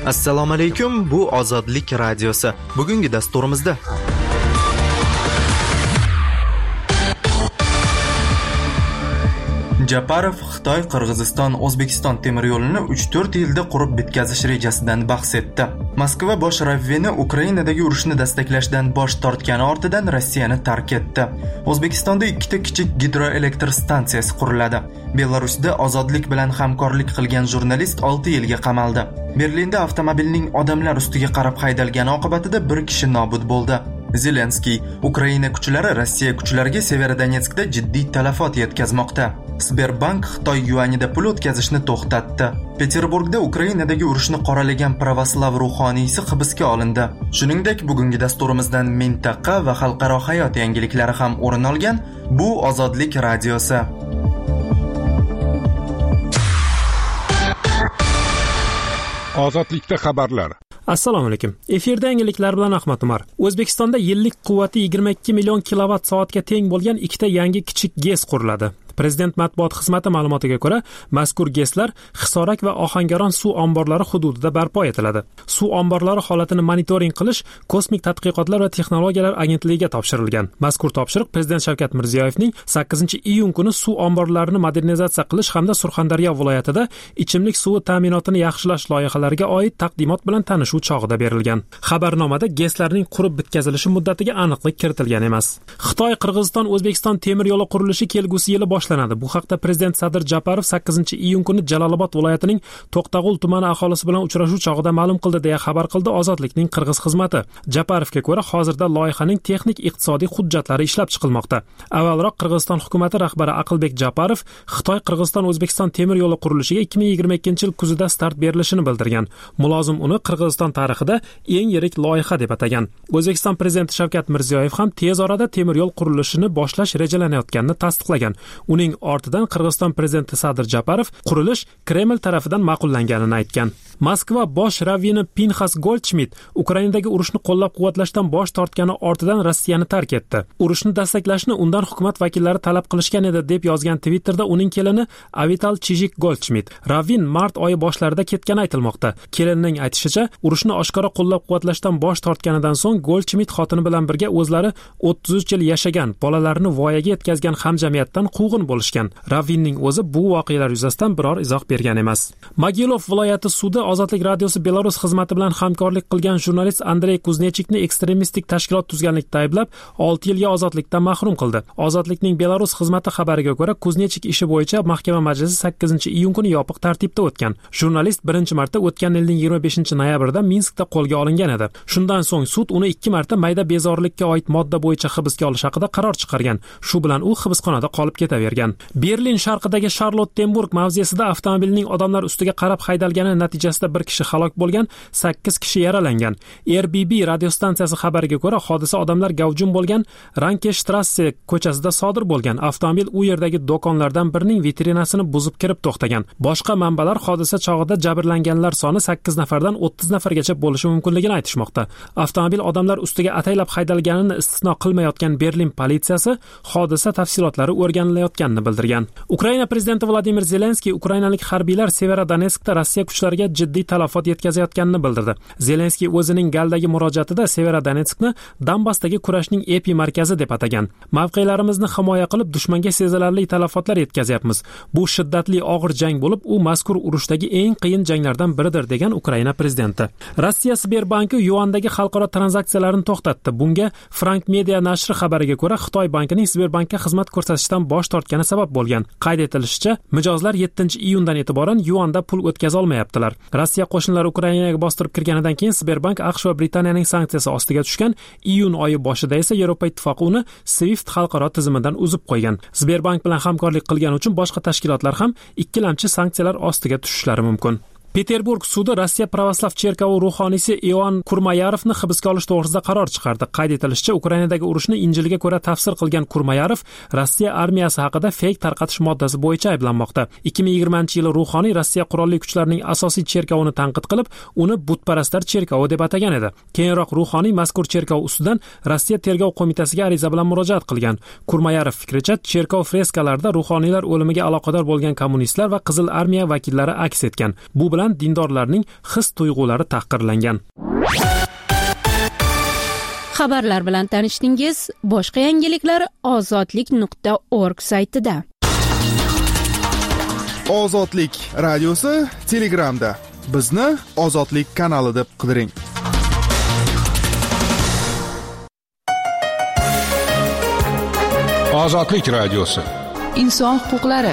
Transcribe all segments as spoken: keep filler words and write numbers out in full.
Assalomu alaykum, bu Ozodlik radiosi. Bugungi dasturimizda Japarov Xitoy, Qirg'iziston, O'zbekiston temir yo'lini uch to'rt yilda qurib bitkazish rejasidan bahs etdi. Moskva bosh ravvini Ukrainadagi urushni destaklashdan bosh tortgani ortidan Rossiyani tark etdi. O'zbekistonda ikkita kichik gidroelektr stansiyasi quriladi. Belarusda ozodlik bilan hamkorlik qilgan jurnalist olti yilga qamaldi. Berlinda avtomobilning odamlar ustiga qarab haydalgani oqibatida bir kishi nobud bo'ldi. Zelenskiy, Ukraina kuchlari Rossiya kuchlariga Severodonetskda jiddiy talafot yetkazmoqda. Sberbank Xitoy yuanida pul o'tkazishni to'xtatdi. Peterburgda Ukrainadagi urushni qoralagan pravoslav ruhoniysi hibsga olindi. Shuningdek, bugungi dasturimizdan mintaqa va xalqaro hayot yangiliklari ham o'rin olgan. Bu Ozodlik radiosi. Ozodlikda xabarlar. Assalomu alaykum. Efirda yangiliklar bilan Ahmad Umar. O'zbekistonda yillik quvvati yigirma ikki million kilovatt soatga teng bo'lgan ikkita yangi kichik GES quriladi. Prezident matbuot xizmati ma'lumotiga ko'ra, mazkur GESlar Hisorak va Ohangaron suv omborlari hududida barpo etiladi. Suv omborlari holatini monitoring qilish Kosmik tadqiqotlar va texnologiyalar agentligiga topshirilgan. Mazkur topshiriq Prezident Shavkat Mirziyoyevning sakkizinchi iyun kuni suv omborlarini modernizatsiya qilish hamda Surxondaryo viloyatida ichimlik suvi ta'minotini yaxshilash loyihalariga oid taqdimot bilan tanishuv chog'ida berilgan. Xabarnomada GESlarning qurib bitkazilishi muddatiga aniqlik kiritilgan emas. Xitoy, Qirg'iziston, O'zbekiston temir yo'li qurilishi kelgusi yili boshlanadi. Bu haqda Prezident Sadir Japarov sakkizinchi iyun kuni Jalolobod viloyatining To'qtag'ul tumani aholisi bilan uchrashuv chog'ida ma'lum qildi deya xabar qildi Ozodlikning Qirg'iz xizmati. Japarovga ko'ra, hozirda loyihaning texnik iqtisodiy hujjatlari ishlab chiqilmoqda. Avvalroq Qirg'iziston hukumati rahbari Aqlbek Japarov Xitoy, Qirg'iziston, O'zbekiston temir yo'li qurilishiga ikki ming yigirma ikkinchi yil kuzida start berilishini bildirgan. Mulozim uni Qirg'iziston tarixida eng yirik loyiha deb atagan. O'zbekiston prezidenti Shavkat Mirziyoyev ham tez orada temir yo'l qurilishini boshlash rejalanayotganini tasdiqlagan. Uning ortidan Qirg'iziston prezidenti Sadir Japarov qurilish Kreml tarafidan ma'qullanganini aytgan. Moskva bosh ravvini Pinxas Goldschmidt Ukrainadagi urushni qo'llab-quvvatlashdan bosh tortgani ortidan Rossiyani tark etdi. Urushni dastaklashni undan hukumat vakillari talab qilishgan edi deb yozgan Twitterda uning kelini Avital Chijik Goldschmidt. Ravvin mart oyi boshlarida ketgani aytilmoqda. Kelinning aytishicha, urushni oshkora qo'llab-quvvatlashdan bosh tortganidan so'ng Goldschmidt xotini bilan birga o'zlari o'ttiz uch yil yashagan, bolalarini voyaga yetkazgan hamjamiyatdan quvg'in bo'lishgan. Ravvinning o'zi bu voqealar yuzasidan biror izoh bergan emas. Mogilov viloyati sudi Ozodlik radiosi Belarus xizmati bilan hamkorlik qilgan jurnalist Andrey Kuznechikni ekstremistik tashkilot tuzganlikda ayblab, olti yilga ozodlikdan mahrum qildi. Ozodlikning Belarus xizmati xabariga ko'ra, Kuznechik ishi bo'yicha mahkama majlisi sakkizinchi iyun kuni yopiq tartibda o'tgan. Jurnalist birinchi marta o'tgan yilning yigirma beshinchi noyabrida Minskda qo'lga olingan edi. Shundan so'ng sud uni ikki marta mayda bezorilikka oid modda bo'yicha hibsga olish haqida qaror chiqargan. Shu bilan u hibsxonada qolib ketavergan. Berlin sharqidagi Charlottenburg mavzesida avtomobilning odamlar ustiga qarab haydalgani natijasida bir kishi halok bo'lgan, sakkiz kishi yaralangan. R B B radiostansiyasi xabariga ko'ra, hodisa odamlar gavjum bo'lgan Rankestrasse ko'chasida sodir bo'lgan. Avtomobil u yerdagi do'konlardan birining vitrinasini buzib kirib to'xtagan. Boshqa manbalar hodisa chog'ida jabrlanganlar soni sakkiz nafardan o'ttiz nafargacha bo'lishi mumkinligini aytishmoqda. Avtomobil odamlar ustiga ataylab haydalganini istisno qilmayotgan Berlin politsiyasi hodisa tafsilotlari o'rganilayotganini bildirgan. Ukraina prezidenti Vladimir Zelenskiy ukrainalik harbiylar Severodonetskda Rossiya kuchlariga jiddiy talafot yetkazayotganini bildirdi. Zelenskiy o'zining galdagi murojaatida Severodonetskni Donbassdagi kurashning epi markazi deb atagan. Mavqelarimizni himoya qilib dushmanga sezilarli talafotlar yetkazyapmiz. Bu shiddatli og'ir jang bo'lib, u mazkur urushdagi eng qiyin janglardan biridir degan Ukraina prezidenti. Rossiya Sberbanki yuandagi xalqaro tranzaksiyalarni to'xtatdi. Bunga Frank Media nashri xabariga ko'ra, Xitoy bankining Sberbankka xizmat ko'rsatishdan bosh tortgani sabab bo'lgan. Qayd etilishicha, mijozlar yettinchi iyundan e'tiboran yuanda pul o'tkaza olmayaptilar. Rossiya qo'shinlari Ukrainaga bostirib kirganidan keyin Sberbank AQSh va Britaniyaning sanksiyasi ostiga tushgan. Iyun oyi boshida esa Yevropa ittifoqi uni Swift xalqaro tizimidan uzib qo'ygan. Sberbank bilan hamkorlik qilgani uchun boshqa tashkilotlar ham ikkilamchi sanksiyalar ostiga tushishlari mumkin. Peterburg sudi Rossiya pravoslav cherkovi ruhoniysi Ion Kurmayarovni hibsga olish to'g'risida qaror chiqardi. Qayd etilishicha, Ukrainadagi urushni Injilga ko'ra tafsir qilgan Kurmayarov Rossiya armiyasi haqida feyk tarqatish moddasi bo'yicha ayblanmoqda. ikki ming yigirmanchi yili ruhoniy Rossiya qurolli kuchlarining asosiy cherkovini tanqid qilib, uni butparastlar cherkovi deb atagan edi. Keyinroq ruhoniy mazkur cherkov ustidan Rossiya tergov qo'mitasiga ariza bilan murojaat qilgan. Kurmayarov fikricha, cherkov freskalarida ruhoniylar o'limiga aloqador bo'lgan kommunistlar va Qizil armiya vakillari aks etgan. Bu bilan dindorlarning his-tuyg'ulari tahqirlangan. Xabarlar bilan tanishdingiz. Boshqa yangiliklar ozodlik nuqta org saytida. Ozodlik radiosi Telegramda. Bizni Ozodlik kanali deb qidiring. Ozodlik radiosi. Inson huquqlari.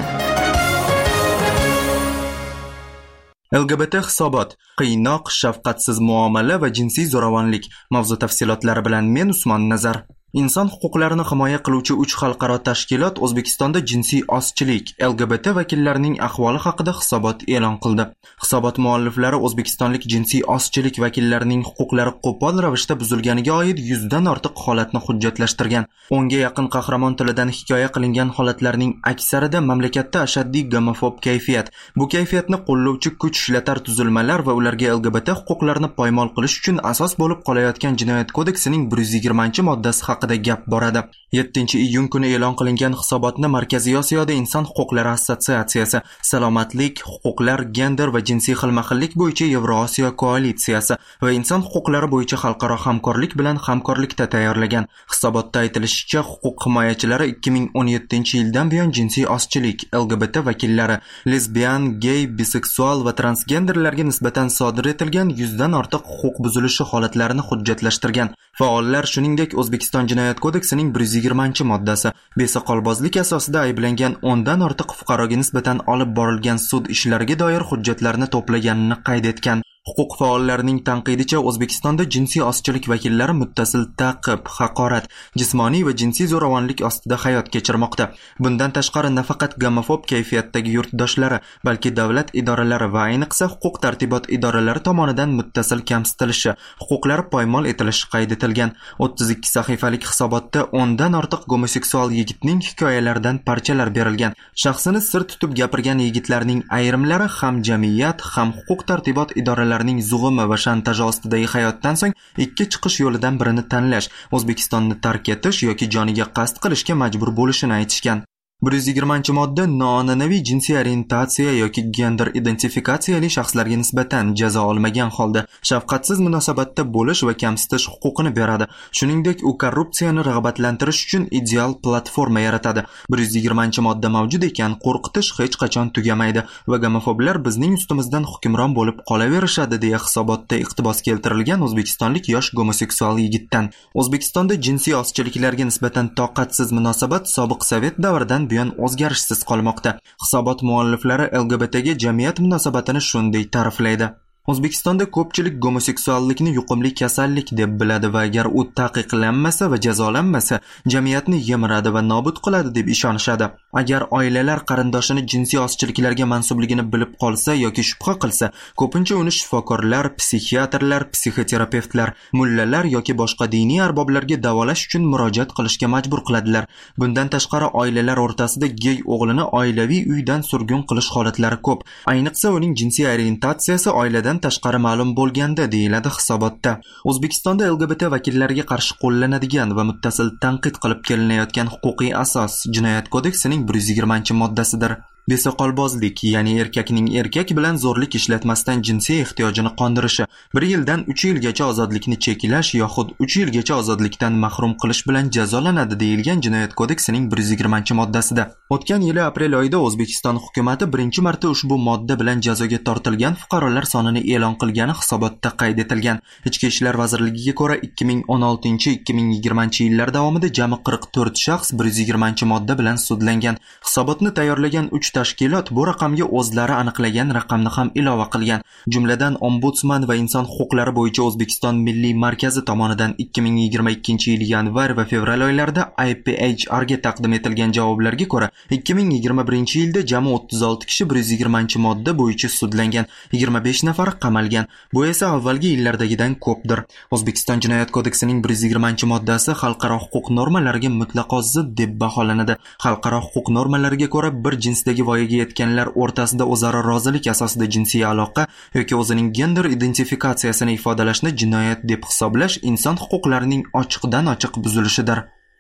L G B T hisobot, qiynoq, shafqatsiz muomala va jinsiy zo'ravonlik mavzu tafsilotlari bilan men Usmon Nazar. Inson huquqlarini himoya qiluvchi uch xalqaro tashkilot O'zbekistonda jinsiy ozchilik, L G B T vakillarining ahvoli haqida hisobot e'lon qildi. Hisobot mualliflari o'zbekistonlik jinsiy ozchilik vakillarining huquqlari qo'pol ravishda buzilganiga oid yuzdan ortiq holatni hujjatlashtirgan. o'nga yaqin qahramon tilidan hikoya qilingan holatlarning aksarida mamlakatda ashaddiy gomofob kayfiyat, bu kayfiyatni qo'llovchi kuch ishlatar tuzilmalar va ularga L G B T huquqlarini poymol qilish uchun asos bo'lib qolayotgan Jinoyat kodeksining bir yuz yigirmanchi moddasi haqida gap boradi. yettinchi iyun kuni e'lon qilingan hisobotni Markaziy Osiyoda Inson huquqlari assotsiatsiyasi, Salomatlik, huquqlar, gender va jinsiy xilma-xillik bo'yicha Yevrosiyo koalitsiyasi va inson huquqlari bo'yicha xalqaro hamkorlik bilan hamkorlikda tayyorlagan. Hisobotda aytilishicha, huquq himoyachilari ikki ming o'n yettinchi yildan buyon jinsiy ozchilik, L G B T vakillari, lesbian, gay, biseksual va transgenderlarga nisbatan sodir etilgan yuzdan ortiq huquq buzilishi holatlarini hujjatlashtirgan. Faollar shuningdek O'zbekiston Jinoyat kodeksining bir yuz yigirmanchi moddasi, besoqolbozlik asosida ayblangan o'ndan ortiq fuqaroga nisbatan olib borilgan sud ishlariga doir hujjatlarni to'plaganini qayd etgan. Huquq faollarining tanqidicha O'zbekistonda jinsiy ozchilik vakillari muttasil ta'qib, haqorat, jismoniy va jinsiy zo'ravonlik ostida hayot kechirmoqda. Bundan tashqari nafaqat gomofob kayfiyatdagi yurtdoshlari, balki davlat idoralari va ayniqsa huquq tartibot idoralari tomonidan muttasil kamsitilishi, huquqlari poymol etilishi qayd etilgan. o'ttiz ikki sahifalik hisobotda o'ndan ortiq gomoseksual yigitning hikoyalaridan parchalar berilgan. Shaxsini sir tutib gapirgan yigitlarning ayrimlari ham jamiyat, ham huquq tartibot idoralari zug'umi va shantaji ostidagi hayotdan so'ng ikki chiqish yo'lidan birini tanlash, O'zbekistonni tark etish yoki joniga qasd qilishga majbur bo'lishini aytishgan. bir yuz yigirmanchi modda noan'anaviy jinsiy orientatsiya yoki gender identifikatsiyali shaxslarga nisbatan jazo olmagan holda shafqatsiz munosabatda bo'lish va kamsitish huquqini beradi. Shuningdek, u korrupsiyani rag'batlantirish uchun ideal platforma yaratadi. bir yuz yigirmanchi modda mavjud ekan, qo'rqitish hech qachon tugamaydi va gomofoblar bizning ustimizdan hukmron bo'lib qolaverishadi deya hisobotda iqtibos keltirilgan o'zbekistonlik yosh gomoseksual yigitdan. O'zbekistonda jinsiy ozchiliklarga nisbatan toqatsiz munosabat sobiq Sovet davridan buyon o'zgarishsiz qolmoqda. Hisobot mualliflari L G B T ga jamiyat munosabatini shunday ta'riflaydi. O'zbekistonda ko'pchilik gomoseksuallikni yuqumli kasallik deb biladi va agar u taqiqlanmasa va jazolanmasa, jamiyatni yemiradi va nobud qiladi deb ishonishadi. Agar oilalar qarindoshini jinsiy ozchiliklarga mansubligini bilib qolsa yoki shubha qilsa, ko'pincha uni shifokorlar, psixiatrlar, psixoterapevtlar, mullalar yoki boshqa diniy arboblarga davolash uchun murojaat qilishga majbur qiladilar. Bundan tashqari, oilalar o'rtasida gey o'g'lini oilaviy uydan surgun qilish holatlari ko'p. Ayniqsa uning jinsiy orientatsiyasi oiladan tashqari ma'lum bo'lganda, deyiladi hisobotda. O'zbekistonda L G B T vakillariga qarshi qo'llanadigan va muttasil tanqid qilib kelinayotgan huquqiy asos Jinoyat kodeksining bir yuz yigirmanchi moddasidir. Besoqolbozlik, ya'ni erkakning erkak bilan zo'rlik ishlatmasdan jinsiy ehtiyojini qondirishi, bir yildan uch yilgacha ozodlikni cheklash yoxud uch yilgacha ozodlikdan mahrum qilish bilan jazolanadi deyilgan Jinoyat kodeksining bir yuz yigirmanchi moddasida. O'tgan yili aprel oyida O'zbekiston hukumatı birinchi marta ushbu modda bilan jazoga tortilgan fuqarolar sonini e'lon qilgani hisobotda qayd etilgan. Ichki ishlar vazirligiga ko'ra ikki ming o'n oltinchi ikki ming yigirmanchi yillar davomida jami qirq to'rt shaxs bir yuz yigirmanchi modda bilan sudlangan. Hisobotni tayyorlagan uch tashkilot bu raqamga o'zlari aniqlagan raqamni ham ilova qilgan. Jumladan Ombudsman va inson huquqlari bo'yicha O'zbekiston Milliy markazi tomonidan ikki ming yigirma ikkinchi yil yanvar va fevral oylarida I P H R ga taqdim etilgan javoblarga ko'ra ikki ming yigirma birinchi yilda jami o'ttiz olti kishi bir yuz yigirmanchi modda bo'yicha sudlangan, yigirma besh nafar qamalgan. Bu esa avvalgi yillardagidan ko'pdir. O'zbekiston Jinoyat kodeksining bir yuz yigirmanchi moddasi xalqaro huquq normalariga mutlaqo zid deb baholanadi. Xalqaro huquq normalariga ko'ra bir jinsdagi voyaga yetganlar o'rtasida o'zaro rozilik asosida jinsiy aloqa yoki o'zining gender identifikatsiyasini ifodalashni jinoyat deb hisoblash inson huquqlarining ochiqdan ochiq buzilishidir.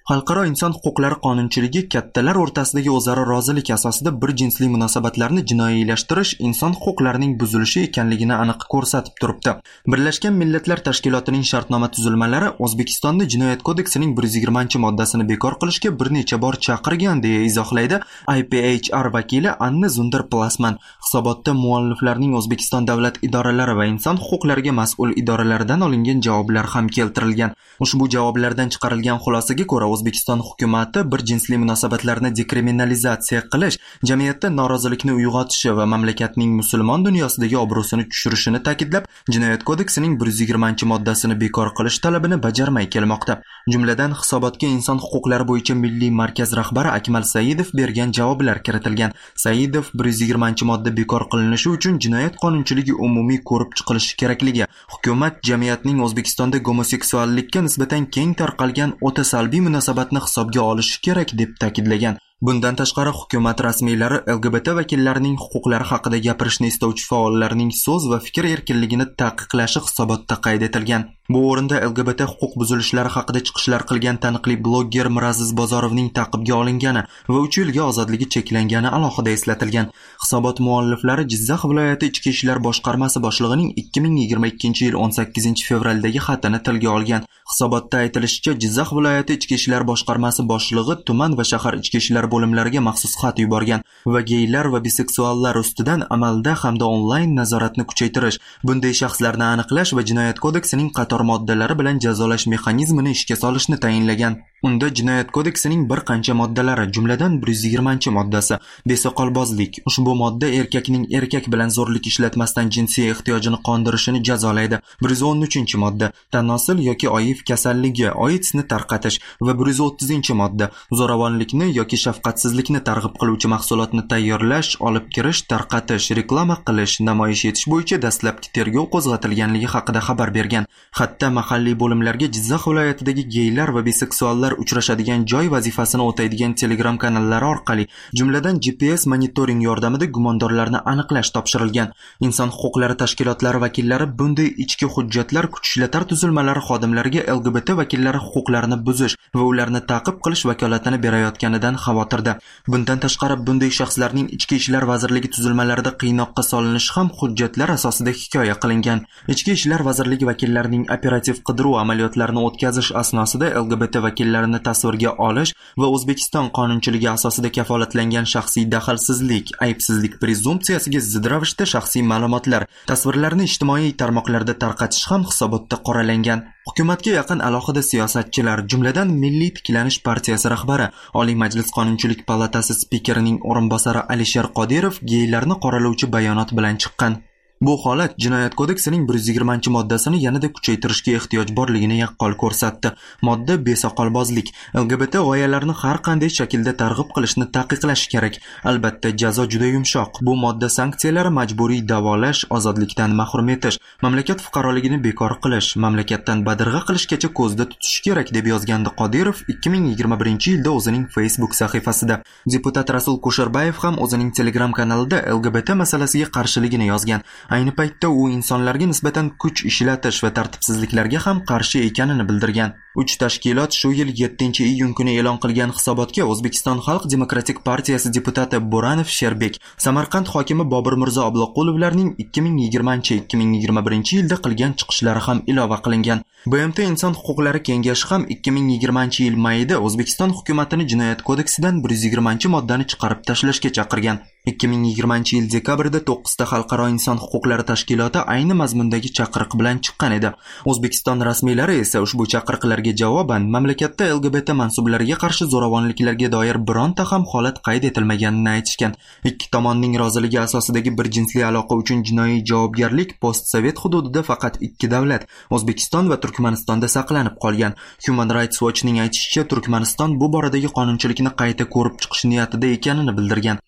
Xalqaro inson huquqlari qonunchiligi kattalar o'rtasidagi o'zaro rozilik asosida bir jinsli munosabatlarni jinoiylashtirish inson huquqlarining buzilishi ekanligini aniq ko'rsatib turibdi. Birlashgan Millatlar Tashkilotining shartnoma tuzilmalari O'zbekistonda Jinoyat kodeksining bir yuz yigirmanchi moddasini bekor qilishga bir necha bor chaqirgan deya izohlaydi I P H R vakili Anna Zunder-Plasman. Hisobotda mualliflarning O'zbekiston davlat idoralari va inson huquqlariga mas'ul idoralaridan olingan javoblar ham keltirilgan. Ushbu javoblardan chiqarilgan xulosaga ko'ra O'zbekiston hukumatı bir jinsli munosabatlarni dekriminalizatsiya qilish, jamiyatda norozilikni uyg'otishi va mamlakatning musulmon dunyosidagi obro'sini tushirishini ta'kidlab, Jinoyat kodeksining bir yuz yigirmanchi moddasini bekor qilish talabini bajarmay kelmoqda. Jumladan, hisobotga inson huquqlari bo'yicha milliy markaz rahbari Akmal Saidov bergan javoblar kiritilgan. Saidov bir yuz yigirmanchi modda bekor qilinishi uchun jinoyat qonunchiligi umumiy ko'rib chiqilishi kerakligi, hukumat jamiyatning O'zbekistonda homoseksuallikka nisbatan keng tarqalgan o'ta salbiy munosabatni hisobga olishi kerak deb ta'kidlagan. Bundan tashqari hukumat rasmiylari L G B T vakillarining huquqlari haqida gapirishni istovchi faollarning so'z va fikr erkinligini taqiqlashi hisobotda qayd etilgan. Bu o'rinda L G B T huquq buzilishlari haqida chiqishlar qilgan taniqli blogger Miraziz Bozorovning ta'qibga olingani va uch yilga ozodligi cheklangani alohida eslatilgan. Hisobot mualliflari Jizzax viloyati Ichki ishlar boshqarmasi boshlig'ining ikki ming yigirma ikkinchi yil o'n sakkizinchi fevraldagi xatini tilga olgan. Hisobotda aytilishicha, Jizzax viloyati Ichki ishlar boshqarmasi boshlig'i tuman va shahar ichki ishlar bo'limlariga maxsus xat yuborgan va geylar va biseksuallar ustidan amalda hamda onlayn nazoratni kuchaytirish, bunday shaxslarni aniqlash va Jinoyat kodeksining qator moddalari bilan jazolash mexanizmini ishga solishni tayinlagan. Unda Jinoyat kodeksining bir qancha moddalari, jumladan bir yuz yigirmanchi moddasi besoqolbozlik. Ushbu modda erkakning erkak bilan zo'rlik ishlatmasdan jinsiy ehtiyojini qondirishini jazolaydi. bir yuz o'n uchinchi modda tanosil yoki oif kasalligi, AIDSni tarqatish va bir yuz o'ttizinchi modda zo'ravonlikni yoki shafqatsizlikni targ'ib qiluvchi mahsulotni tayyorlash, olib kirish, tarqatish, reklama qilish, namoyish etish bo'yicha dastlabki tergov qo'zg'atilganligi haqida xabar bergan. Hatto mahalliy bo'limlarga Jizzax viloyatidagi geylar va biseksuallar uchrashadigan joy vazifasini o'taydigan Telegram kanallari orqali, jumladan G P S monitoring yordamida gumondorlarni aniqlash topshirilgan. Inson huquqlari tashkilotlari vakillari bunday ichki hujjatlar kuch ishlatar tuzilmalari xodimlariga L G B T vakillari huquqlarini buzish va ularni ta'qib qilish vakolatini berayotganidan xavotirda. Bundan tashqari, bunday shaxslarning Ichki ishlar vazirligi tuzilmalarida qiynoqqa solinishi ham hujjatlar asosida hikoya qilingan. Ichki ishlar vazirligi vakillarining operativ qidiruv amaliyotlarini o'tkazish asnosida L G B T vakillarini tasvirga olish va O'zbekiston qonunchiligi asosida kafolatlangan shaxsiy daxlsizlik, aybsizlik prezumpsiyasiga zid ravishda shaxsiy ma'lumotlar, tasvirlarni ijtimoiy tarmoqlarda tarqatish ham hisobotda qoralangan. Hukumatga yaqin alohida siyosatchilar, jumladan Milliy tiklanish partiyasi rahbari, Oliy Majlis Qonunchilik palatasi spikerining o'rinbosari Alisher Qodirov geylarni qoralovchi bayonot bilan chiqqan. Bu holat Jinoyat kodeksining bir yuz yigirmanchi moddasini yanada kuchaytirishga ehtiyoj borligini yaqqol ko'rsatdi. Modda besoqolbozlik, L G B T g'oyalarini har qanday shaklda targ'ib qilishni taqiqlash kerak. Albatta, jazo juda yumshoq. Bu modda sanksiyalari majburiy davolash, ozodlikdan mahrum etish, mamlakat fuqaroligini bekor qilish, mamlakatdan badirg'a qilishgacha ko'zda tutish kerak deb yozgandi Qodirov ikki ming yigirma birinchi yilda o'zining Facebook sahifasida. Deputat Rasul Kusherbayev ham o'zining Telegram kanalida L G B T masalasiga qarshiligini yozgan. Ayni paytda u insonlarga nisbatan kuch ishlatish va tartibsizliklarga ham qarshi ekanini bildirgan. Uch tashkilot shu yil yettinchi iyun kuni e'lon qilgan hisobotga O'zbekiston Xalq demokratik partiyasi deputati Bo'ranov Sherbek, Samarqand hokimi Bobur Mirzo Obloqulovlarning ikki ming yigirmanchi ikki ming yigirma birinchi yilda qilgan chiqishlari ham ilova qilingan. B M T Inson huquqlari kengashi ham ikki ming yigirmanchi yil mayida O'zbekiston hukumatini Jinoyat kodeksidan bir yuz yigirmanchi moddani chiqarib tashlashga chaqirgan. ikki ming yigirmanchi yil dekabrda to'qqizta xalqaro inson huquqlari tashkiloti ayni mazmundagi chaqiriq bilan chiqqan edi. O'zbekiston rasmiylari esa ushbu chaqiriqlarga javoban mamlakatda L G B T mansublariga qarshi zo'ravonliklarga doir bironta ham holat qayd etilmaganini aytishgan. Ikki tomonning roziligi asosidagi bir jinsli aloqa uchun jinoiy javobgarlik postsovet hududida faqat ikki davlat, O'zbekiston va Turkmanistonda saqlanib qolgan. Human Rights Watch'ning aytishicha, Turkmaniston bu boradagi qonunchilikni qayta ko'rib chiqish niyatida ekanini bildirgan.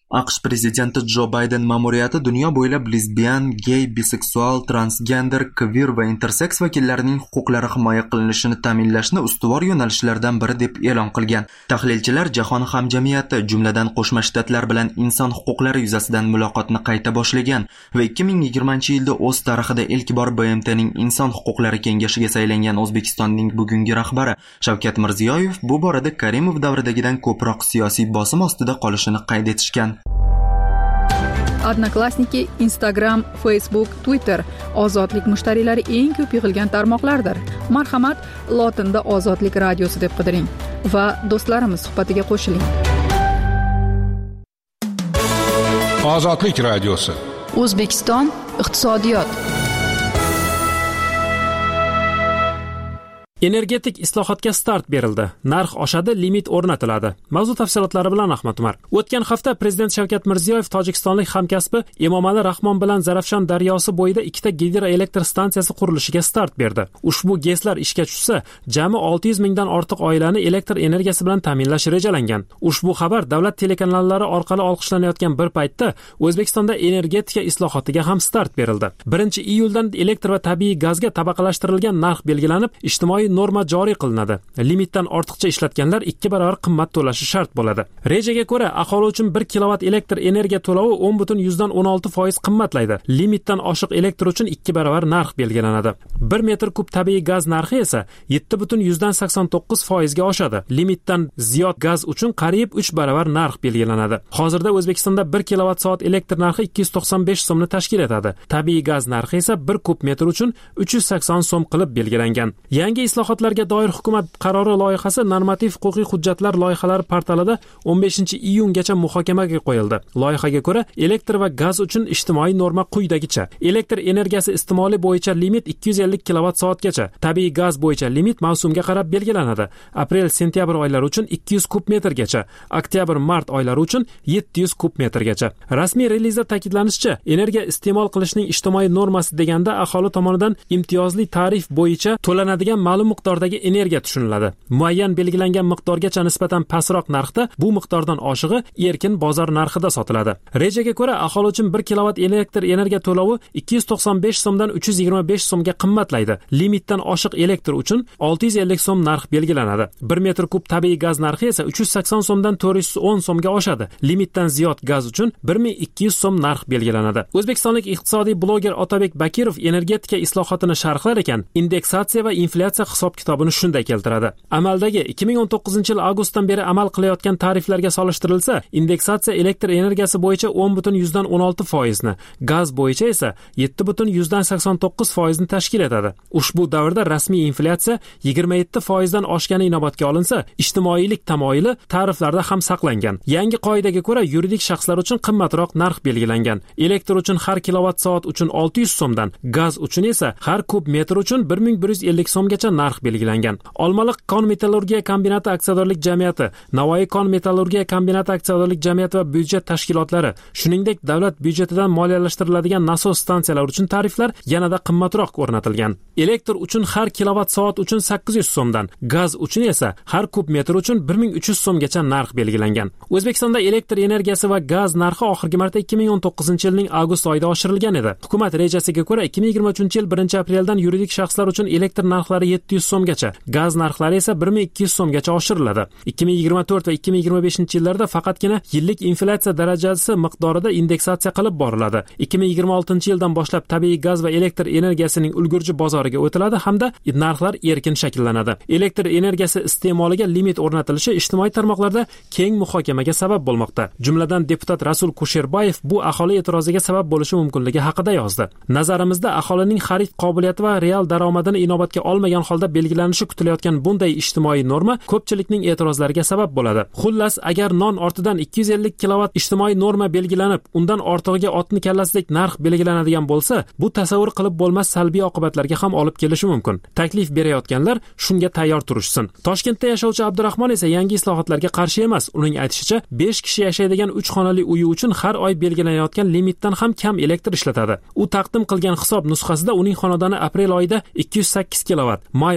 AQSh prezidenti Jo Bayden ma'muriyati dunyo bo'ylab lesbian, gay, biseksual, transgender, queer va interseks vakillarining huquqlari himoya qilinishini ta'minlashni ustuvor yo'nalishlardan biri deb e'lon qilgan. Tahlilchilar jahon hamjamiyati, jumladan Qo'shma Shtatlar bilan inson huquqlari yuzasidan muloqotni qayta boshlagan va ikki ming yigirmanchi yilda o'z tarixida ilk bor B M T'ning inson huquqlari kengashiga saylangan O'zbekistonning bugungi rahbari Shavkat Mirziyoyev bu borada Karimov davridagidan ko'proq siyosiy bosim ostida qolishini qayd etishgan. Odnoklassniki, Instagram, Facebook, Twitter ozodlik mushtariylari eng ko'p yig'ilgan tarmoqlardir. Marhamat, lotinda Ozodlik radiosi deb qidiring va do'stlarimiz suhbatiga qo'shiling. Ozodlik radiosi. O'zbekiston iqtisodiyot. Energetik islohotga start berildi. Narx oshadi, limit o'rnatiladi. Mavzu tafsilotlari bilan Ahmad Umar. O'tgan hafta Prezident Shavkat Mirziyoyev tojikistonlik hamkasbi Emomali Rahmon bilan Zarafshon daryosi bo'yida ikkita gidroelektr stansiyasi qurilishiga start berdi. Ushbu GESlar ishga tushsa, jami olti yuz mingdan ortiq oilani elektr energiyasi bilan ta'minlash rejalangan. Ushbu xabar davlat telekanallari orqali olqishlanayotgan bir paytda O'zbekistonda energetika islohotiga ham start berildi. birinchi iyuldan elektr va tabiiy gazga tabaqalashtirilgan narx belgilanib, ijtimoiy norma joriy qilinadi. Limitdan ortiqcha ishlatganlar ikki barobar qimmat to'lashi shart bo'ladi. Rejaga ko'ra, aholi uchun bir kilovat elektr energiya to'lovi o'n butun yuzdan o'n olti foiz qimmatlaydi. Limitdan oshiq elektr uchun ikki barobar narx belgilanadi. bir metr kub tabiiy gaz narxi esa yetti butun yuzdan sakson to'qqiz foizga oshadi. Limitdan ziyod gaz uchun qariyb uch barobar narx belgilanadi. Hozirda O'zbekistonda bir kilovat soat elektr narxi ikki yuz to'qson besh so'mni tashkil etadi. Tabiiy gaz narxi esa bir kub metr uchun uch yuz sakson so'm qilib belgilangan. Yangi islohotlarga doir hukumat qarori loyihasi normativ huquqiy hujjatlar loyihalari portalida o'n beshinchi iyungacha muhokamaga qo'yildi. Loyihaga ko'ra, elektr va gaz uchun ijtimoiy norma quyidagicha: elektr energiyasi iste'moli bo'yicha limit ikki yuz ellik kilovat soatgacha, tabiiy gaz bo'yicha limit mavsumga qarab belgilanadi. Aprel-sentyabr oylari uchun ikki yuz kub metrgacha, oktyabr-mart oylari uchun yetti yuz kub metrgacha. Rasmiy relizda ta'kidlanishicha, energiya iste'mol qilishning ijtimoiy normasi deganda aholi tomonidan imtiyozli tarif bo'yicha to'lanadigan ma'lum miqdordagi energiya tushuniladi. Muayyan belgilangan miqdorgacha nisbatan pastroq narxda bu miqdordan oshig'i erkin bozor narxida sotiladi. Rejaga ko'ra, aholi uchun bir kilovat elektr energiya to'lovi ikki yuz to'qson besh so'mdan uch yuz yigirma besh so'mga qimmatlaydi. Limitdan oshiq elektr uchun olti yuz ellik so'm narx belgilanadi. bir metr kub tabiiy gaz narxi esa uch yuz sakson so'mdan to'rt yuz o'n so'mga oshadi. Limitdan ziyod gaz uchun bir ming ikki yuz so'm narx belgilanadi. O'zbekistonlik iqtisodiy bloger Otabek Bakirov energetika islohotini sharhlar ekan, indeksatsiya va inflyatsiya hisob-kitobini shunday keltiradi. Amaldagi ikki ming o'n to'qqizinchi yil avgustdan beri amal qilayotgan tariflarga solishtirilsa, indeksatsiya elektr energiyasi bo'yicha o'n butun yuzdan o'n olti foizni, gaz bo'yicha esa yetti butun yuzdan sakson to'qqiz foizni tashkil etadi. Ushbu davrda rasmiy inflyatsiya yigirma yetti foizdan oshgani inobatga olinsa, ijtimoiylik tamoyili tariflarda ham saqlangan. Yangi qoidaga ko'ra, yuridik shaxslar uchun qimmatroq narx belgilangan. Elektr uchun har kilovat soat uchun olti yuz so'mdan, gaz uchun esa har kub metr uchun bir ming bir yuz ellik so'mgacha narx belgilangan. Olmaliq kon metallurgiya kombinati aksiyadorlik jamiyati, Navoiy kon metallurgiya kombinati aksiyadorlik jamiyati va byudjet tashkilotlari, shuningdek davlat byudjetidan moliyalashtiriladigan nasos stansiyalari uchun tariflar yanada qimmatroq o'rnatilgan. Elektr uchun har kilovat soat uchun sakkiz yuz so'mdan, gaz uchun esa har kub metr uchun bir ming uch yuz so'mgacha narx belgilangan. O'zbekistonda elektr energiyasi va gaz narxi oxirgi marta ikki ming o'n to'qqizinchi yilning avgust oyida oshirilgan edi. Hukumat rejasiga ko'ra, ikki ming yigirma uchinchi yil birinchi apreldan yuridik shaxslar uchun elektr narxlari yetti yuz so'mgacha, gaz narxlari esa bir ming ikki yuz so'mgacha oshiriladi. ikki ming yigirma to'rt va ikki ming yigirma beshinchi yillarda faqatgina yillik inflyatsiya darajasi miqdorida indeksatsiya qilib boriladi. ikki ming yigirma oltinchi yildan boshlab tabiiy gaz va elektr energiyasining ulgurji bozoriga o'tiladi hamda narxlar erkin shakllanadi. Elektr energiyasi iste'moliga limit o'rnatilishi ijtimoiy tarmoqlarda keng muhokamaga sabab bo'lmoqda. Jumladan deputat Rasul Kusherbayev bu aholi e'tiroziga sabab bo'lishi mumkinligi haqida yozdi. Nazarimizda aholining xarid qobiliyati va real daromadini inobatga olmagan holda belgilanishi kutilayotgan bunday ijtimoiy norma ko'pchilikning e'tirozlariga sabab bo'ladi. Xullas, agar non ortidan ikki yuz ellik kilovat ijtimoiy norma belgilanib, undan ortig'iga otni kallasidek narx belgilanadigan bo'lsa, bu tasavvur qilib bo'lmas salbiy oqibatlarga ham olib kelishi mumkin. Taklif berayotganlar shunga tayyor turishsin. Toshkentda yashovchi Abdurahmon esa yangi islohotlarga qarshi emas. Uning aytishicha, besh kishi yashaydigan uch xonali uyi uchun har oy belgilanayotgan limitdan ham kam elektr ishlatadi. U taqdim qilgan hisob nusxasida uning xonadoni aprel oyida ikki yuz sakkiz kilovat, may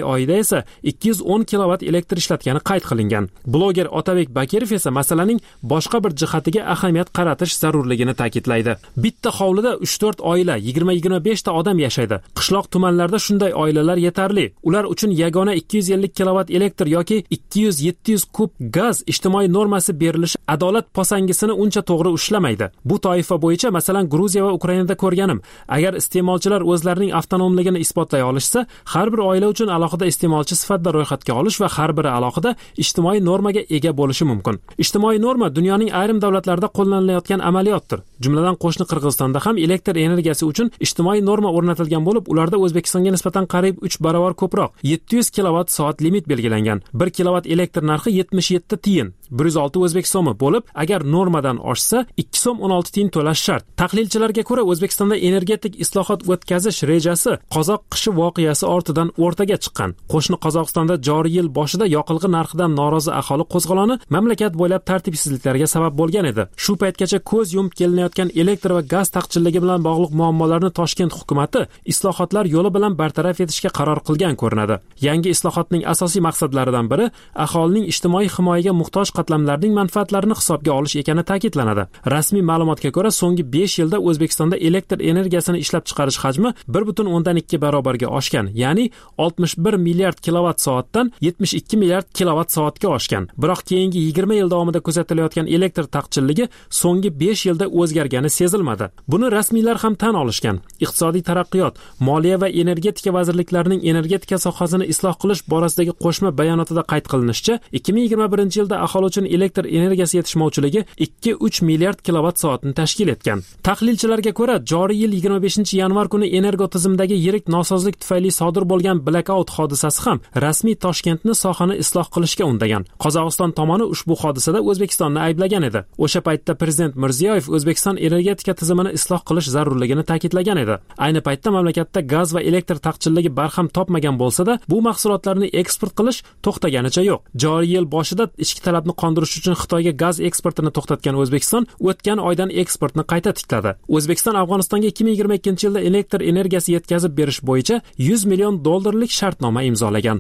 may oyida esa ikki yuz o'n kilovatt elektr ishlatgani qayd qilingan. Bloger Otabek Bakirov esa masalaning boshqa bir jihatiga ahamiyat qaratish zarurligini ta'kidlaydi. Bitta hovlida uch to'rt oila, yigirma yigirma besh ta odam yashaydi. Qishloq tumanlarda shunday oilalar yetarli. Ular uchun yagona ikki yuz ellik kilovatt elektr yoki ikki yuz yetti yuz kub gaz ijtimoiy normasi berilishi adolat posangisini uncha to'g'ri ushlamaydi. Bu toifa bo'yicha masalan Gruziya va Ukrainada ko'rganim. Agar iste'molchilar o'zlarining avtonomligini isbotlay olishsa, har bir oila uchun alohida iste'molchi sifatida ro'yxatga olish va har biri alohida ijtimoiy normaga ega bo'lishi mumkin. Ijtimoiy norma dunyoning ayrim davlatlarida qo'llanilayotgan amaliyotdir. Jumladan qo'shni Qirg'izistonda ham elektr energiyasi uchun ijtimoiy norma o'rnatilgan bo'lib, ularda O'zbekistonga nisbatan qariyb uch barobar ko'proq yetti yuz kilovatt soat limit belgilangan. bir kilovatt elektr narxi yetmish yetti tiyin, bir yuz olti o'zbek so'mi bo'lib, agar normadan oshsa ikki so'm o'n olti tiyin to'lash shart. Tahlilchilarga ko'ra, O'zbekistonda energetik islohot o'tkazish rejasi qozoq qishi voqeasi ortidan o'rtaga chiqqan. Qo'shni Qozog'istonda joriy yil boshida yoqilg'i narxidan norozi aholi qo'zg'oloni mamlakat bo'ylab tartibsizliklarga sabab bo'lgan edi. Shu paytgacha ko'z yumib kelinayotgan elektr va gaz taqchilligi bilan bog'liq muammolarni Toshkent hukumatı islohotlar yo'li bilan bartaraf etishga qaror qilgan ko'rinadi. Yangi islohotning asosiy maqsadlaridan biri aholining ijtimoiy himoyaga muhtoj qatlamlarning manfaatlarini hisobga olish ekani ta'kidlanadi. Rasmiy ma'lumotga ko'ra, so'nggi besh yilda O'zbekistonda elektr energiyasini ishlab chiqarish hajmi bir butun o'ndan ikki barobarga oshgan, ya'ni oltmish bir milliard kilovatt soatdan yetmish ikki milliard kilovatt soatga oshgan. Biroq keyingi yigirma yil davomida kuzatilayotgan elektr taqchilligi so'nggi besh yilda o'zgargani sezilmadi. Buni rasmiylar ham tan olishgan. Iqtisodiy taraqqiyot, moliya va energetika vazirliklarining energetika sohasini isloh qilish borasidagi qo'shma bayonotida qayd qilinishicha, ikki ming yigirma birinchi yilda aholi uchun elektr energiyasi yetishmovchiligi ikki uch milliard kilovatt soatni tashkil etgan. Tahlilchilarga ko'ra, joriy yil yigirma beshinchi yanvar kuni energotizimdagi yirik nosozlik tufayli sodir bo'lgan blackout hodisasi ham rasmiy Toshkentni sohani isloh qilishga undagan. Qozog'iston tomoni ushbu hodisada O'zbekistonni ayblagan edi. O'sha paytda prezident Mirziyoyev O'zbekiston energetika tizimini isloh qilish zarurligini ta'kidlagan edi. Ayni paytda mamlakatda gaz va elektr taqchilligi barham topmagan bo'lsa-da, bu mahsulotlarni eksport qilish to'xtaganicha yo'q. Joriy yil boshida ichki talabni qondirish uchun Xitoyga gaz eksportini to'xtatgan O'zbekiston o'tgan oydan eksportni qayta tikladi. O'zbekiston Afg'onistonga ikki ming yigirma ikkinchi yilda elektr energiyasi yetkazib berish bo'yicha yuz million dollarlik shartnoma imzolagan.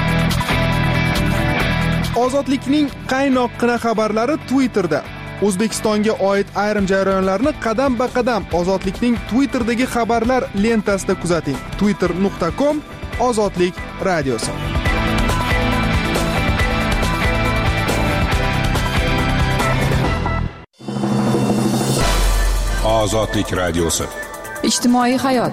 Ozodlikning qaynoqqina xabarlari Twitterda. O'zbekistonga oid ayrim jarayonlarni qadam-ba-qadam Ozodlikning Twitterdagi xabarlar lentasida kuzating. twitter nuqta com Ozodlik radiosi. Ozodlik radiosi. Ijtimoiy hayot.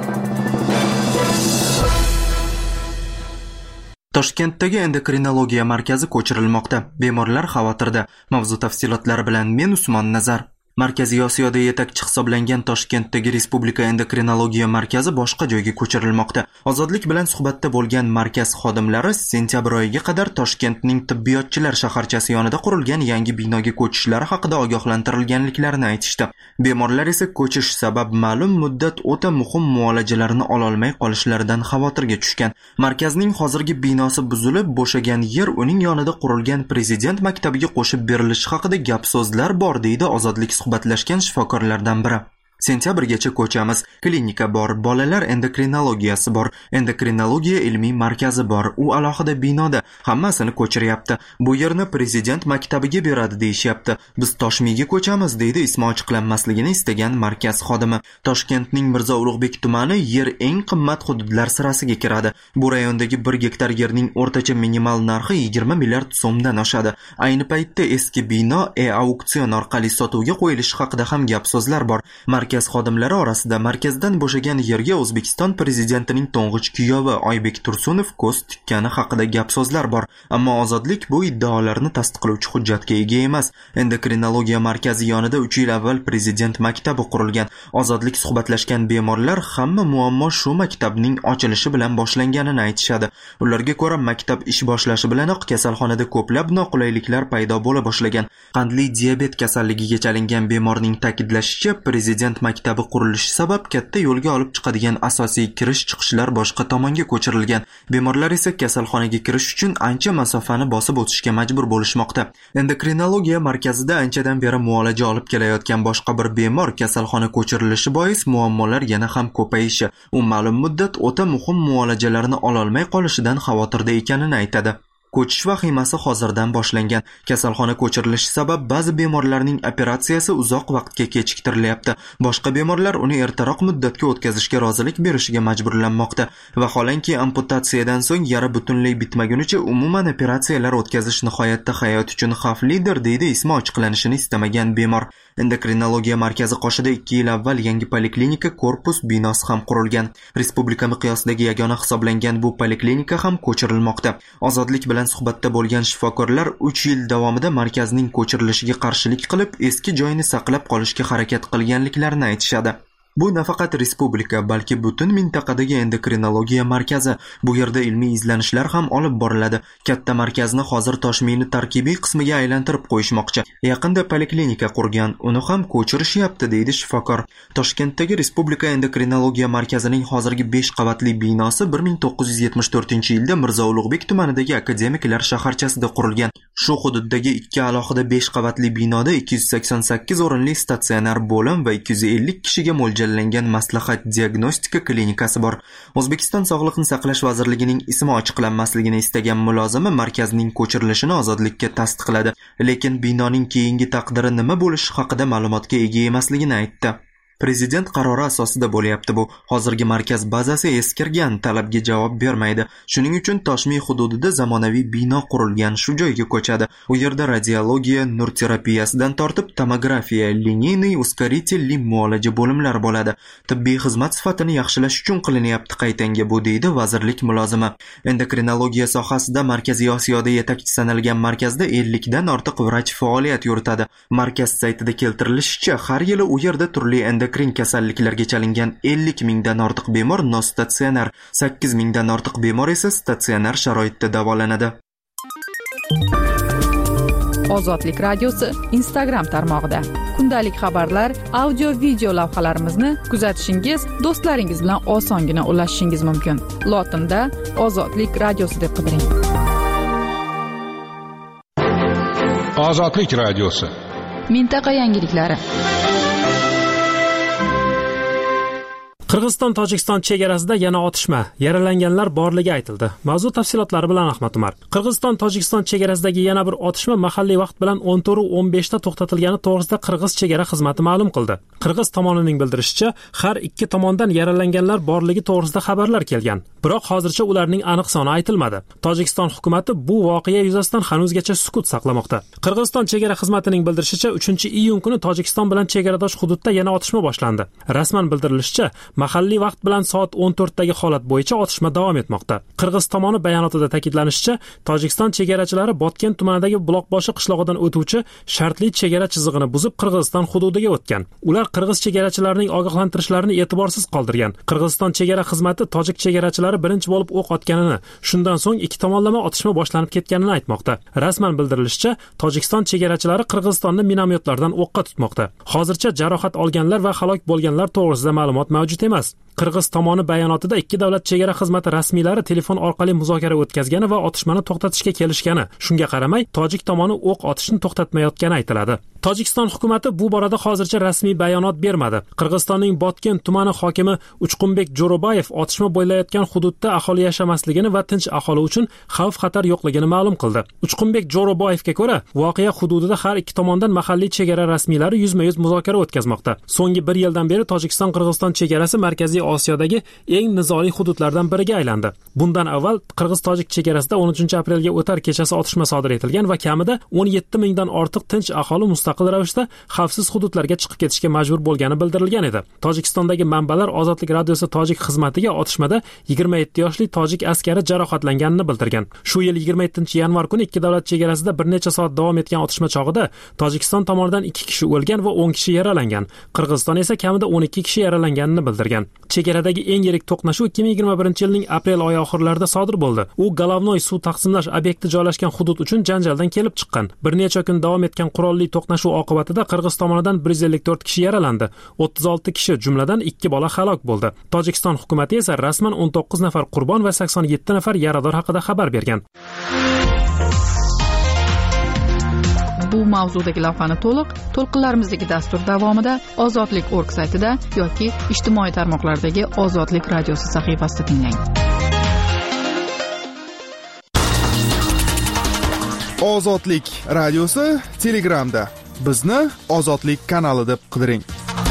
Toshkentdagi endokrinologiya markazi ko'chirilmoqda. Bemorlar xavotirda. Mavzu tafsilotlari bilan men Usmon Nazar. Markaziy Osiyoda yetakchi hisoblangan Toshkentdagi Respublika endokrinologiya markazi boshqa joyga ko'chirilmoqda. Ozodlik bilan suhbatda bo'lgan markaz xodimlari sentyabr oyiga qadar Toshkentning tibbiyotchilar shaharchasi yonida qurilgan yangi binoga ko'chishlari haqida ogohlantirilganliklarini aytishdi. Bemorlar esa ko'chish sabab ma'lum muddat o'ta muhim muolajalarni ola olmay qolishlaridan xavotirga tushgan. Markazning hozirgi binosi buzilib, bo'shagan yer uning yonida qurilgan prezident maktabiga qo'shib berilishi haqida gap so'zlar bor, deydi Ozodlik suhbatlashgan shifokorlardan biri. Sentyabrgacha ko'chamiz, klinika bor, bolalar endokrinologiyasi bor, endokrinologiya ilmiy markazi bor. U alohida binoda, hammasini ko'chiryapti. Bu yerni prezident maktabiga beradi deyishyapti. Biz Toshmiyga ko'chamiz, deydi ismi ochiqlanmasligini istagan markaz xodimi. Toshkentning Mirzo Ulug'bek tumani yer eng qimmat hududlar sirasiga kiradi. Bu rayondagi bir gektar yerning o'rtacha minimal narxi yigirma milliard so'mdan oshadi. Ayni paytda eski bino e-auksion orqali sotuvga qo'yilishi haqida ham gap so'zlar bor. Markaz xodimlari orasida markazdan bo'shagan yerga O'zbekiston prezidentining to'ng'ich kuyovi Oybek Tursunov ko'z tikkani haqida gap so'zlar bor. Ammo Ozodlik bu iddaolarni tasdiqlovchi hujjatga ega emas. Endokrinologiya markazi yonida uch yil avval prezident maktabi qurilgan. Ozodlik suhbatlashgan bemorlar hamma muammo shu maktabning ochilishi bilan boshlanganini aytishadi. Ularga ko'ra, maktab ish boshlashi bilanoq kasalxonada ko'plab noqulayliklar paydo bo'la boshlagan. Qandli diabet kasalligiga chalingan bemorning ta'kidlashicha, prezident maktabi qurilishi sabab katta yo'lga olib chiqadigan asosiy kirish-chiqishlar boshqa tomonga ko'chirilgan. Bemorlar esa kasalxonaga kirish uchun ancha masofani bosib o'tishga majbur bo'lishmoqda. Endokrinologiya markazida anchadan beri muolaja olib kelayotgan boshqa bir bemor kasalxona ko'chirilishi bois muammolar yana ham ko'payishi, u ma'lum muddat o'ta muhim muolajalarni ololmay qolishidan xavotirda ekanini aytadi. Ko'chish vahimasi hozirdan boshlangan. Kasalxona ko'chirilishi sabab ba'zi bemorlarning operatsiyasi uzoq vaqtga kechiktirilyapti. Boshqa bemorlar uni ertaroq muddatga o'tkazishga rozilik berishiga majburlanmoqda. Vaholanki amputatsiyadan so'ng yara butunlay bitmagunicha umuman operatsiyalar o'tkazish nihoyatda hayot uchun xavflidir, deydi ismi ochiqlanishini istamagan bemor. Endokrinologiya markazi qoshida ikki yil avval yangi poliklinika korpus binosi ham qurilgan. Respublika miqyosidagi yagona hisoblangan bu poliklinika ham ko'chirilmoqda. Ozodlik bilan suhbatda bo'lgan shifokorlar uch yil davomida markazning ko'chirilishiga qarshilik qilib, eski joyini saqlab qolishga harakat qilganliklarini aytishadi. Bu nafaqat respublika, balki butun mintaqadagi endokrinologiya markazi. Bu yerda ilmiy izlanishlar ham olib boriladi. Katta markazni hozir Toshmiyni tarkibiy qismiga aylantirib qo'yishmoqchi. Yaqinda poliklinika qurgan, uni ham ko'chirishyapti, deydi shifokor. Toshkentdagi Respublika endokrinologiya markazining hozirgi besh qavatli binosi bir ming to'qqiz yuz yetmish to'rtinchi yilda Mirzo Ulug'bek tumanidagi akademiklar shaharchasida qurilgan. Shu hududdagi ikki alohida besh qavatli binoda ikki yuz sakson sakkiz o'rinli statsionar bo'lim va ikki yuz ellik kishiga mo'ljallangan maslahat diagnostika klinikasi bor. O'zbekiston Sog'liqni saqlash vazirligining ismi ochiqlanmasligini istagan mulozimi markazning ko'chirilishini Ozodlikka tasdiqladi, lekin binoning keyingi taqdiri nima bo'lishi haqida ma'lumotga ega emasligini aytdi. Prezident qarori asosida bo'lyapti bu. Hozirgi markaz bazasi eskirgan, talabga javob bermaydi. Shuning uchun Toshmiy hududida zamonaviy bino qurilgan, shu joyga ko'chadi. U yerda radiologiya, nur terapiyasidan tortib tomografiya, liniyniy uskaritelli muolaja bo'limlari bo'ladi. Tibbiy xizmat sifatini yaxshilash uchun qilinyapti qaytanga bu, deydi vazirlik mulozimi. Endokrinologiya sohasida Markaziy Osiyoda yetakchi sanalgan markazda ellikdan ortiq vrach faoliyat yuritadi. Markaz saytida keltirilishicha, har yili u yerda turli endokrin kasalliklarga chalingan ellik mingdan ortiq bemor nostatsionar, sakkiz mingdan ortiq bemor esa statsionar sharoitda davolanadi. Ozodlik radiosi Instagram tarmog'ida kundalik xabarlar, audio video lavhalarimizni kuzatishingiz, do'stlaringiz bilan osongina ulashishingiz mumkin. Lotinda Ozodlik radiosi deb qidiring. Ozodlik radiosi. Mintaqa yangiliklari. Qirg'iziston Tojikiston chegarasida yana otishma, yaralanganlar borligi aytildi. Mavzu tafsilotlari bilan Ahmad Umar. Qirg'iziston Tojikiston chegarasidagi yana bir otishma mahalliy vaqt bilan o'n to'rt o'n besh ta to'xtatilgani to'g'risida Qirg'iz chegara xizmati ma'lum qildi. Qirg'iz tomonining bildirishicha, har ikki tomondan yaralanganlar borligi to'g'risida xabarlar kelgan. Biroq hozircha ularning aniq soni aytilmadi. Tojikiston hukumatı bu voqea yuzasidan hanuzgacha sukut saqlamoqda. Qirg'iziston chegara xizmatining bildirishicha, uchinchi iyun kuni Tojikiston bilan chegaradosh hududda yana otishma boshlandi. Rasman bildirilishicha, mahalliy vaqt bilan soat o'n to'rt dagi holat bo'yicha otishma davom etmoqda. Qirg'iz tomoni bayonotida ta'kidlanishicha, Tojikiston chegarachilari Botken tumanidagi Buloqboshi qishlog'idan o'tuvchi shartli chegara chizig'ini buzib Qirg'iziston hududiga o'tgan. Ular qirg'iz chegarachilarining ogohlantirishlarini e'tiborsiz qoldirgan. Qirg'iziston chegara xizmati tojik chegarachilari birinchi bo'lib o'q otganini, shundan so'ng ikki tomonlama otishma boshlanib ketganini aytmoqda. Rasman bildirilishicha, Tojikiston chegarachilari Qirg'izistonni minomyotlardan o'qqa tutmoqda. Hozircha jarohat olganlar va halok bo'lganlar to'g'risida ma'lumot mavjud emas. Qirg'iz tomoni bayonotida ikki davlat chegara xizmati rasmiylari telefon orqali muzokara o'tkazgani va otishmani to'xtatishga kelishgani. Shunga qaramay, tojik tomoni o'q otishni to'xtatmayotgani aytiladi. Tojikiston hukumatı bu borada hozircha rasmiy bayonot bermadi. Qirg'izistonning Botken tumani hokimi Uchqunbek Jo'robayev otishma bo'layotgan hududda aholi yashamasligini va tinch aholi uchun xavf-xatar yo'qligini ma'lum qildi. Uchqunbek Jo'robayevga ko'ra, voqea hududida har ikki tomondan mahalliy chegara rasmiylari yuzma-yuz muzokara o'tkazmoqda. So'nggi bir yildan beri Tojikiston-Qirg'iziston chegarasi Markaziy Osiyodagi eng nizoli hududlardan biriga aylandi. Bundan avval Qirg'iz-Tojik chegarasida o'n uchinchi aprelga o'tar kechasi otishma sodir etilgan va kamida o'n yetti mingdan ortiq tinch aholi mustaqil ravishda xavfsiz hududlarga chiqib ketishga majbur bo'lgani bildirilgan edi. Tojikistondagi manbalar Ozodlik radiosi tojik xizmatiga otishmada yigirma yetti yoshli tojik askari jarohatlanganini bildirgan. Shu yil yigirma yettinchi yanvar kuni ikki davlat chegarasida bir necha soat davom etgan otishma chog'ida Tojikiston tomonidan ikki kishi o'lgan va o'n kishi yaralangan. Qirg'iziston esa kamida o'n ikki kishi yaralanganini bildirgan. chegaradagi eng yirik to'qnashuv ikki ming yigirma birinchi yilning aprel oyi oxirlarida sodir bo'ldi. U Golovnoy suv taqsimlash obyekti joylashgan hudud uchun janjaldan kelib chiqqan. Bir necha kun davom etgan qurolli to'qnashuv oqibatida Qirg'iz tomonidan bir yuz ellik to'rt kishi yaralandi. o'ttiz olti kishi, jumladan ikki bola halok bo'ldi. Tojikiston hukumati esa rasman o'n to'qqiz nafar qurbon va sakson yetti nafar yarador haqida xabar bergan. Bu mavzudagi lavhani to'liq to'lqinlarimizdagi dastur davomida ozodlik точка org saytida yoki ijtimoiy tarmoqlardagi Ozodlik radiosi sahifasida tinglang. Ozodlik radiosi Telegramda. Bizni Ozodlik kanali deb qidiring.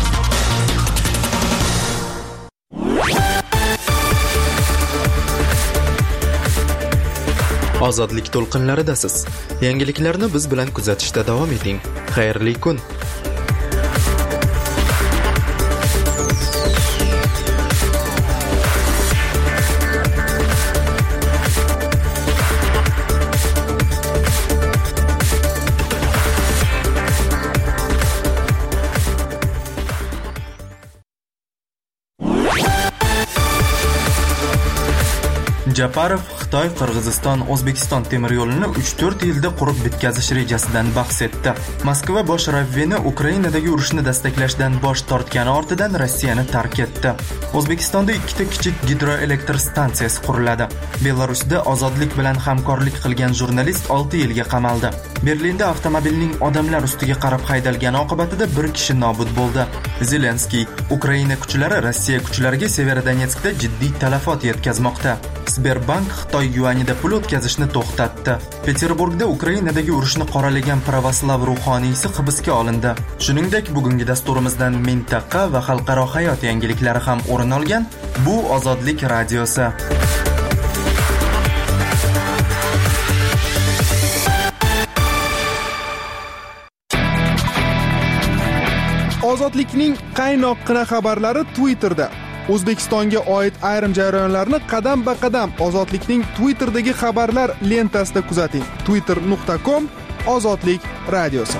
Ozodlik to'lqinlaridasiz. Yangiliklarni biz bilan kuzatishda davom eting. Xayrli kun. Japarov Xitoy, Qirg'iziston, O'zbekiston temir yo'lini uch to'rt yilda qurib bitkazish rejasidan bahs etdi. Moskva bosh ravvini Ukrainadagi urushni destaklashdan bosh tortgani ortidan Rossiyani tark etdi. O'zbekistonda ikkita kichik gidroelektr stansiyasi quriladi. Belarusda ozodlik bilan hamkorlik qilgan jurnalist olti yilga qamaldi. Berlinda avtomobilning odamlar ustiga qarab haydalgani oqibatida bir kishi nobud bo'ldi. Zelenskiy: Ukraina kuchlari Rossiya kuchlariga Severodonetskda jiddiy talafot yetkazmoqda. Sberbank Xitoy yuanida pul o'tkazishni to'xtatdi. Peterburgda Ukrainadagi urushni qoralagan pravoslav ruhoniysi hibsga olindi. Shuningdek, bugungi dasturimizdan mintaqa va xalqaro hayot yangiliklari ham o'rin olgan. Bu Ozodlik radiosi. Ozodlikning qaynoqqina xabarlari Twitterda. O'zbekistonga oid ayrim jarayonlarni qadam-ba-qadam Ozodlikning Twitterdagi xabarlar lentasida kuzating. twitter nuqta com Ozodlik radiosi.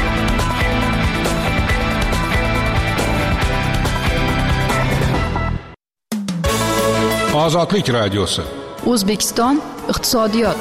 Ozodlik radiosi. O'zbekiston iqtisodiyot.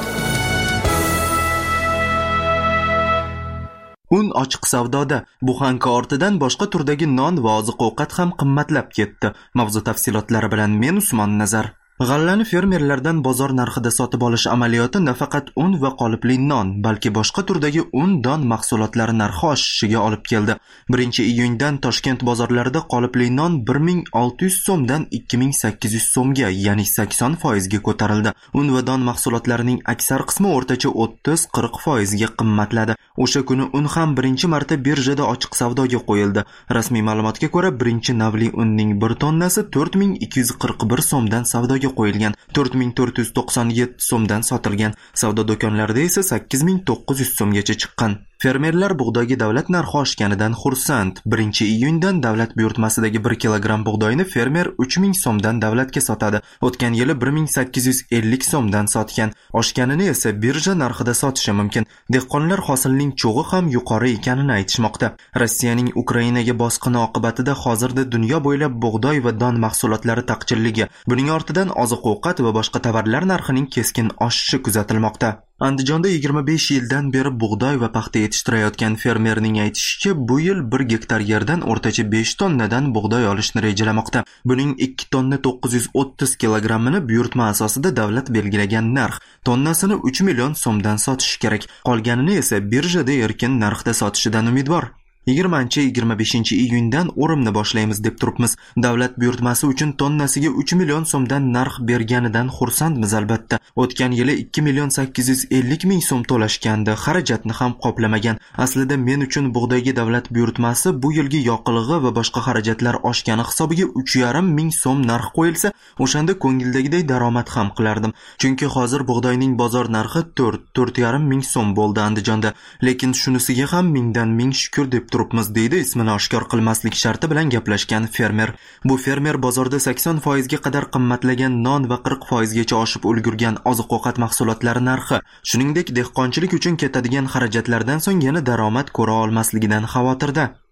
Un ochiq savdoda. Buxanka ortidan boshqa turdagi non va oziq-ovqat ham qimmatlab ketdi. Mavzu tafsilotlari bilan men Usmon Nazar. G'allani fermerlardan bozor narxida sotib olish amaliyoti nafaqat un va qolipli non, balki boshqa turdagi un, don mahsulotlari narxi oshishiga olib keldi. birinchi iyundan Toshkent bozorlarida qolipli non bir ming olti yuz so'mdan ikki ming sakkiz yuz so'mga, ya'ni sakson foiz ga ko'tarildi. Un va don mahsulotlarining aksar qismi o'rtacha o'ttiz qirq foiz ga qimmatladi. O'sha kuni un ham birinchi marta birjada ochiq savdoga qo'yildi. Rasmiy ma'lumotga ko'ra, birinchi navli unning bir tonnasi to'rt ming ikki yuz qirq bir so'mdan savdoga qo'yilgan, to'rt ming to'rt yuz to'qson yetti so'mdan sotilgan. Savdo do'konlarida esa sakkiz ming to'qqiz yuz so'mgacha chiqqan. Fermerlar bug'doyga davlat narxi oshganidan xursand. birinchi iyundan davlat buyurtmasidagi bir kilogramm bug'doyni fermer uch ming so'mdan davlatga sotadi. O'tgan yili bir ming sakkiz yuz ellik so'mdan sotgan. Oshganini esa birja narxida sotishi mumkin. Dehqonlar hosilning cho'g'i ham yuqori ekanini aytishmoqda. Rossiyaning Ukrainaga bosqini oqibatida hozirda dunyo bo'ylab bug'doy va don mahsulotlari taqchilligi, buning ortidan oziq-ovqat va boshqa tovarlar narxining keskin oshishi kuzatilmoqda. Andijonda yigirma besh yildan beri bug'doy va paxta yetishtirayotgan fermerning aytishicha, bu yil bir gektar yerdan o'rtacha besh tonnadan bug'doy olishni rejalamoqda. Buning ikki tonna to'qqiz yuz o'ttiz kilogrammini buyurtma asosida davlat belgilagan narx, tonnasini uch million so'mdan sotishi kerak. Qolganini esa birjada erkin narxda sotishidan umidvor. yigirmanchi yigirma beshinchi iyundan o'rimni boshlaymiz deb turibmiz. Davlat buyurtmasi uchun tonnasiga uch million so'mdan narx berganidan xursandmiz albatta. O'tgan yili ikki million sakkiz yuz ellik ming so'm to'lashgandi, xarajatni ham qoplamagan. Aslida men uchun bug'doyga davlat buyurtmasi bu yilgi yoqilg'i va boshqa xarajatlar oshgani hisobiga uch yarim ming so'm narx qo'yilsa, o'shanda ko'ngildagidek daromad ham qilardim. Chunki hozir bug'doyning bozor narxi to'rt to'rt yarim ming so'm bo'ldi Andijonda. Lekin shunisiga ham mingdan ming shukr deb turibmiz, deydi ismini oshkor qilmaslik sharti bilan gaplashgan fermer. Bu fermer bozorda sakson foiz ga qadar qimmatlagan non va qirq foiz gacha oshib ulgurgan oziq-ovqat mahsulotlari narxi, shuningdek dehqonchilik uchun ketadigan xarajatlardan so'ng yana daromad ko'ra olmasligidan xavotirda.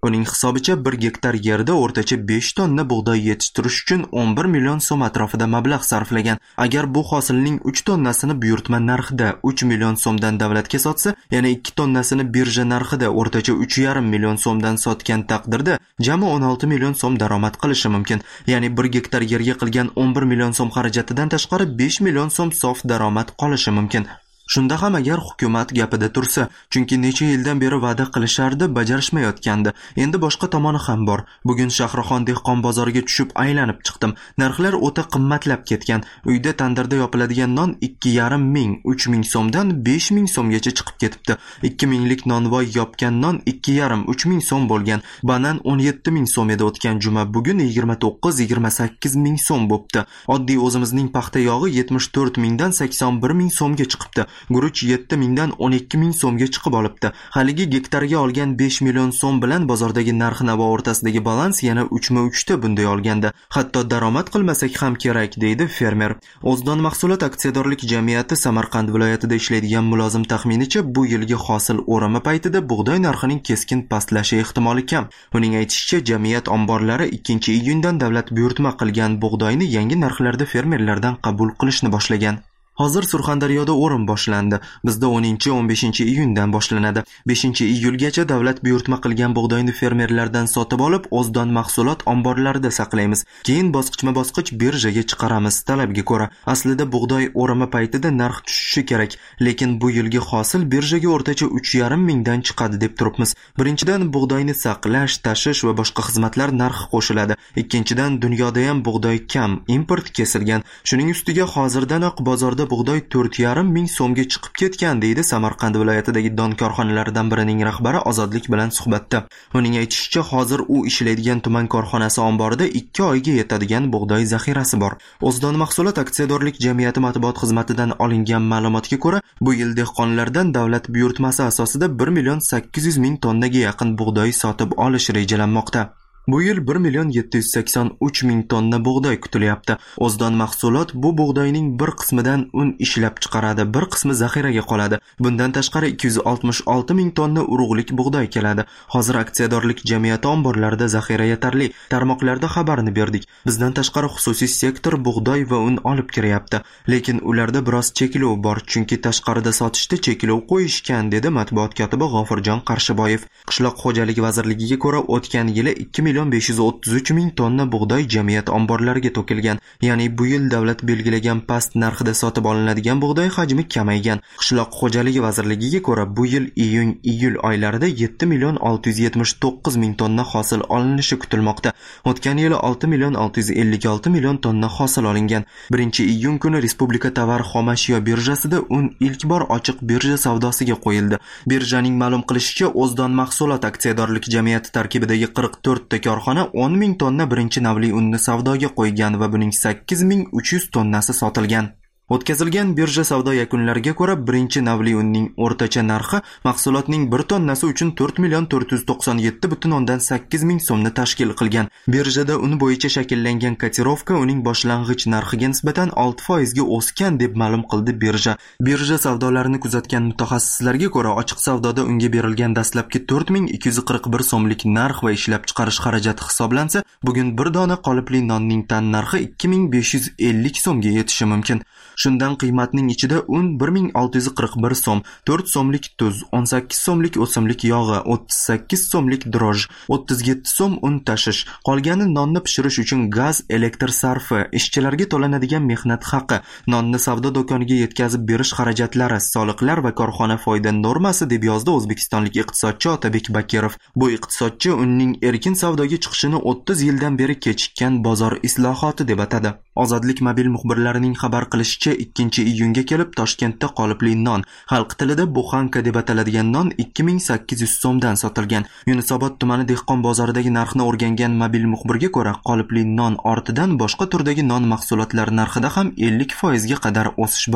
Uning hisobicha bir gektar yerda o'rtacha besh tonna bug'doy yetishtirish uchun o'n bir million so'm atrofida mablag' sarflagan. Agar bu hosilning uch tonnasini buyurtma narxida uch million so'mdan davlatga sotsa, yana ikki tonnasini birja narxida o'rtacha uch yarim million so'mdan sotgan taqdirda jami o'n olti million so'm daromad qilishi mumkin. Ya'ni bir gektar yerga qilgan o'n bir million so'm xarajatidan tashqari besh million so'm sof daromad qolishi mumkin. Shunda ham agar hukumat gapida tursa, chunki necha yildan beri va'da qilishardi, bajarishmayotgandi. Endi boshqa tomoni ham bor. Bugun Shahrixon dehqon bozoriga tushib aylanib chiqdim. Narxlar o'ta qimmatlab ketgan. Uyda tandirda yopiladigan non ikki yarim ming, uch ming so'mdan besh ming so'mgacha chiqib ketibdi. ikki minglik nonvoy yopgan non ikki yarim, uch ming so'm bo'lgan. Banan o'n yetti ming so'm edi o'tgan juma, bugun yigirma to'qqiz yigirma sakkiz ming so'm bo'pti. Oddiy o'zimizning paxta yog'i yetmish to'rt mingdan sakson bir ming so'mga chiqibdi. Guruch yetti mingdan o'n ikki ming so'mga chiqib olibdi. Haligi gektarga olgan besh million so'm bilan bozordagi narx-navo o'rtasidagi balans yana uchma uchta bunday olganda. Hatto daromad qilmasak ham kerak, deydi fermer. O'zdon mahsulot aksiyadorlik jamiyati Samarqand viloyatida ishlaydigan mulozim taxminicha bu yilgi hosil o'rimi paytida bug'doy narxining keskin pastlashi ehtimoli kam. Uning aytishicha, jamiyat omborlari ikkinchi iyundan davlat buyurtma qilgan bug'doyni yangi narxlarda fermerlardan qabul qilishni boshlagan. Hozir Surxondaryoda o'rim boshlandi. Bizda o'ninchi o'n beshinchi iyundan boshlanadi. beshinchi iyulgacha davlat buyurtma qilgan bug'doyni fermerlardan sotib olib, O'zdon mahsulot omborlarida saqlaymiz. Keyin bosqichma-bosqich birjaga chiqaramiz talabga ko'ra. Aslida bug'doy o'rimi paytida narx tushishi kerak, lekin bu yilgi hosil birjaga o'rtacha uch yarim mingdan chiqadi deb turibmiz. Birinchidan, bug'doyni saqlash, tashish va boshqa xizmatlar narxi qo'shiladi. Ikkinchidan, dunyoda ham bug'doy kam, import kesilgan. Shuning ustiga hozirdanoq bozorda bug'doy to'rt yarim ming so'mga chiqib ketgan, deydi Samarqand viloyatidagi don korxonalaridan birining rahbari Ozodlik bilan suhbatda. Uning aytishicha, hozir u ishlaydigan tuman korxonasi omborida ikki oyga yetadigan bug'doy zaxirasi bor. O'zdon mahsulot aksiyadorlik jamiyati matbuot xizmatidan olingan ma'lumotga ko'ra, bu yil dehqonlardan davlat buyurtmasi asosida bir million sakkiz yuz ming tonnaga yaqin bug'doy sotib olish rejalanmoqda. Bu yil bir million yetti yuz sakson uch ming tonna bug'doy kutilyapti. O'zdon mahsulot bu bug'doyning bir qismidan un ishlab chiqaradi, bir qismi zaxiraga qoladi. Bundan tashqari ikki yuz oltmish olti ming tonna urug'lik bug'doy keladi. Hozir aksiyadorlik jamiyati omborlarida zaxira yetarli. Tarmoqlarda xabarni berdik. Bizdan tashqari xususiy sektor bug'doy va un olib kiryapti. Lekin ularda biroz cheklov bor, chunki tashqarida sotishda cheklov qo'yishgan, dedi matbuot kotibi G'ofurjon Qarshiboyev. Qishloq xo'jaligi vazirligiga ko'ra, o'tgan yili ikki million besh yuz o'ttiz uch ming tonna bug'doy jamiyat omborlariga to'kilgan. Ya'ni bu yil davlat belgilagan past narxida sotib olinadigan bug'doy hajmi kamaygan. Qishloq xo'jaligi vazirligiga ko'ra, bu yil iyun-iyul oylarida yetti million olti yuz yetmish to'qqiz ming tonna hosil olinishi kutilmoqda. O'tgan yili olti million olti yuz ellik olti million tonna hosil olingan. birinchi iyun kuni Respublika tovar xomashyo birjasida un ilk bor ochiq birja savdosiga qo'yildi. Birjaning ma'lum qilishicha, O'zdon mahsulot aksiyadorlik jamiyati tarkibidagi qirq to'rt ta korxona o'n ming tonna birinchi navli unni savdoga qo'ygan va buning sakkiz ming uch yuz tonnasi sotilgan. O'tkazilgan birja savdo yakunlariga ko'ra, birinchi navli unning o'rtacha narxi mahsulotning bir tonnasi uchun to'rt million to'rt yuz to'qson yetti butun o'ndan sakkiz ming so'mni tashkil qilgan. Birjada un bo'yicha shakllangan kotirovka uning boshlang'ich narxiga nisbatan olti foiz ga o'sgan deb ma'lum qildi birja. Birja savdolarini kuzatgan mutaxassislarga ko'ra, ochiq savdoda unga berilgan dastlabki to'rt ming ikki yuz qirq bir so'mlik narx va ishlab chiqarish xarajati hisoblansa, bugun bir dona qolipli nonning tan narxi ikki ming besh yuz ellik so'mga yetishi mumkin. Shundan qiymatning ichida un bir ming olti yuz qirq bir so'm, to'rt so'mlik tuz, o'n sakkiz so'mlik o'simlik yog'i, o'ttiz sakkiz so'mlik droj, o'ttiz yetti so'm un tashish, qolgani nonni pishirish uchun gaz, elektr sarfi, ishchilarga to'lanadigan mehnat haqi, nonni savdo do'koniga yetkazib berish xarajatlari, soliqlar va korxona foyda normasi, deb yozdi o'zbekistonlik iqtisodchi Otabek Bakirov. Bu iqtisodchi unning erkin savdoga chiqishini o'ttiz yildan beri kechikkan bozor islohoti deb atadi. Ozodlik mobil muxbirlarining xabar qilishicha, ikkinchi iyunga kelib Toshkentda qolipli non, xalq tilida buxanka deb ataladigan non ikki ming sakkiz yuz so'mdan sotilgan. Yunusobod tumani dehqon bozoridagi narxni o'rgangan mobil muxbirga ko'ra, qolipli non ortidan boshqa turdagi non mahsulotlari narxida ham ellik foiz ga qadar o'sish bor.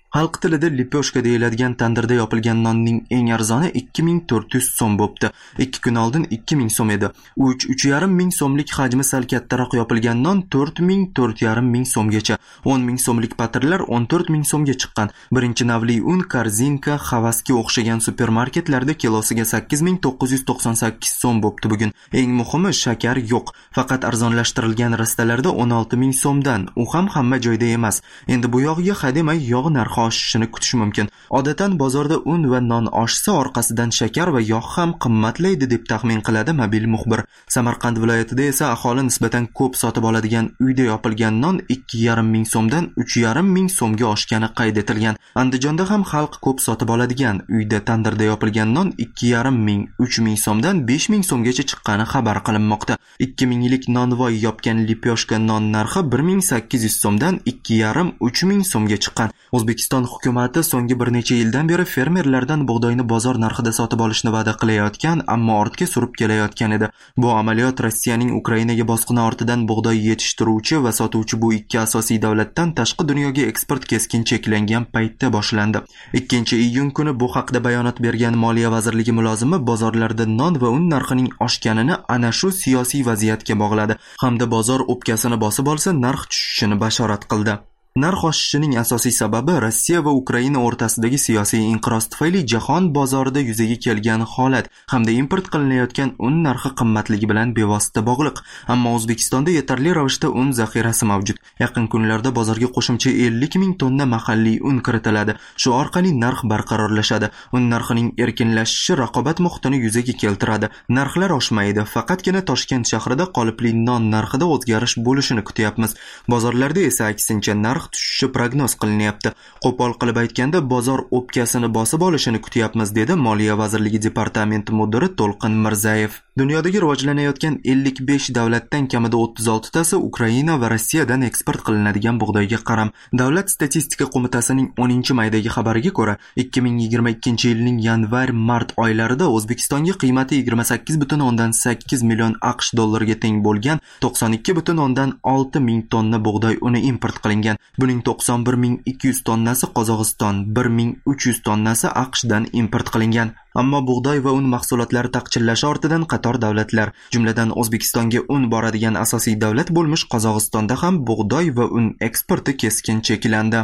Xalq tilida lipyoshka deyiladigan tandirda yopilgan nonning eng arzoni ikki ming to'rt yuz so'm bo'pti. ikki kun oldin ikki ming so'm edi. uch uch yarim ming so'mlik hajmi sal kattaroq yopilgan non to'rt ming to'rt yarim ming so'mgacha, o'n ming so'mlik patirlar o'n to'rt ming so'mga chiqqan. Birinchi navli un Korzinka, Havasga o'xshagan supermarketlarda kilosiga sakkiz ming to'qqiz yuz to'qson sakkiz so'm bo'pti bugun. Eng muhimi, shakar yo'q. Faqat arzonlashtirilgan rastalarda o'n olti ming so'mdan. U ham hamma joyda emas. Endi bu yog'iga hademay yog' narxi oshishini kutish mumkin. Odatan bozorda un va non oshsa, orqasidan shakar va yog' ham qimmatlaydi deb taxmin qiladi mobil muxbir. Samarqand viloyatida esa aholi nisbatan ko'p sotib oladigan uyda yopilgan non ikki yarim ming so'mdan uch yarim ming so'mga oshgani qayd etilgan. Andijonda ham xalq ko'p sotib oladigan uyda tandirda yopilgan non ikki yarim ming uch ming so'mdan besh ming so'mgacha chiqqani xabar qilinmoqda. ikki minglik nonvoy yopgan lipyoshka non narxi bir ming sakkiz yuz so'mdan ikki yarim uch ming so'mga chiqqan. O'zbekiston hukumati so'nggi bir necha yildan beri fermerlardan bug'doyni bozor narxida sotib olishni va'da qilayotgan, ammo ortga surib kelayotgan edi. Bu amaliyot Rossiyaning Ukrainaga bosqini ortidan bug'doy yetishtiruvchi va sotuvchi bu ikki asosiy davlatdan tashqi dunyoga eksport keskin cheklangan paytda boshlandi. ikkinchi iyun kuni bu haqda bayonot bergan Moliya vazirligi mulozimi bozorlarda non va un narxining oshganini ana shu siyosiy vaziyatga bog'ladi hamda bozor o'pkasini bosib olsa narx tushishini bashorat qildi. Narx oshishining asosiy sababi Rossiya va Ukraina o'rtasidagi siyosiy inqiroz tufayli jahon bozorida yuzaga kelgan holat hamda import qilinayotgan un narxi qimmatligi bilan bevosita bog'liq. Ammo O'zbekistonda yetarli ravishda un zaxirasi mavjud. Yaqin kunlarda bozorga qo'shimcha ellik ming tonna mahalliy un kiritiladi. Shu orqali narx barqarorlashadi. Un narxining erkinlashishi raqobat muhitini yuzaga keltiradi. Narxlar oshmaydi. Faqatgina Toshkent shahrida qolipli non narxida o'zgarish bo'lishini kutyapmiz. Bozorlarda esa aksincha narx tushishi prognoz qilinyapti. Qo'pol qilib aytganda, bozor o'pkasini bosib olishini kutyapmiz, dedi Moliya vazirligi departamenti mudiri To'lqin Mirzayev. Dunyodagi rivojlanayotgan ellik besh davlatdan kamida o'ttiz olti tasi Ukraina va Rossiyadan eksport qilinadigan bug'doyga qaram. Davlat statistika qo'mitasining o'ninchi maydagi xabariga ko'ra, ikki ming yigirma ikkinchi yilning yanvar-mart oylarida O'zbekistonga qiymati yigirma sakkiz butun o'ndan sakkiz million AQSh dollariga teng bo'lgan to'qson ikki butun o'ndan olti ming tonna bug'doy uni import qilingan. Buning to'qson bir ming ikki yuz tonnasi Qozog'iston, bir ming uch yuz tonnasi AQShdan import qilingan. Ammo bug'doy va un mahsulotlari taqchillashi ortidan qator davlatlar, jumladan O'zbekistonga un boradigan asosiy davlat bo'lmish Qozog'istonda ham bug'doy va un eksporti keskin cheklandi.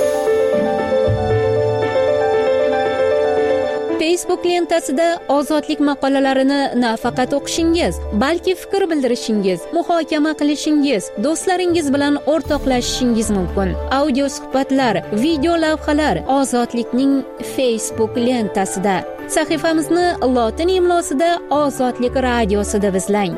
Facebook lentasida ozodlik maqolalarini nafaqat o'qishingiz, balki fikr bildirishingiz, muhokama qilishingiz, do'stlaringiz bilan o'rtoqlashishingiz mumkin. Audio suhbatlar, video lavhalar Ozodlikning Facebook lentasida. Sahifamizni lotin imlosida Ozodlik radiosida izlang.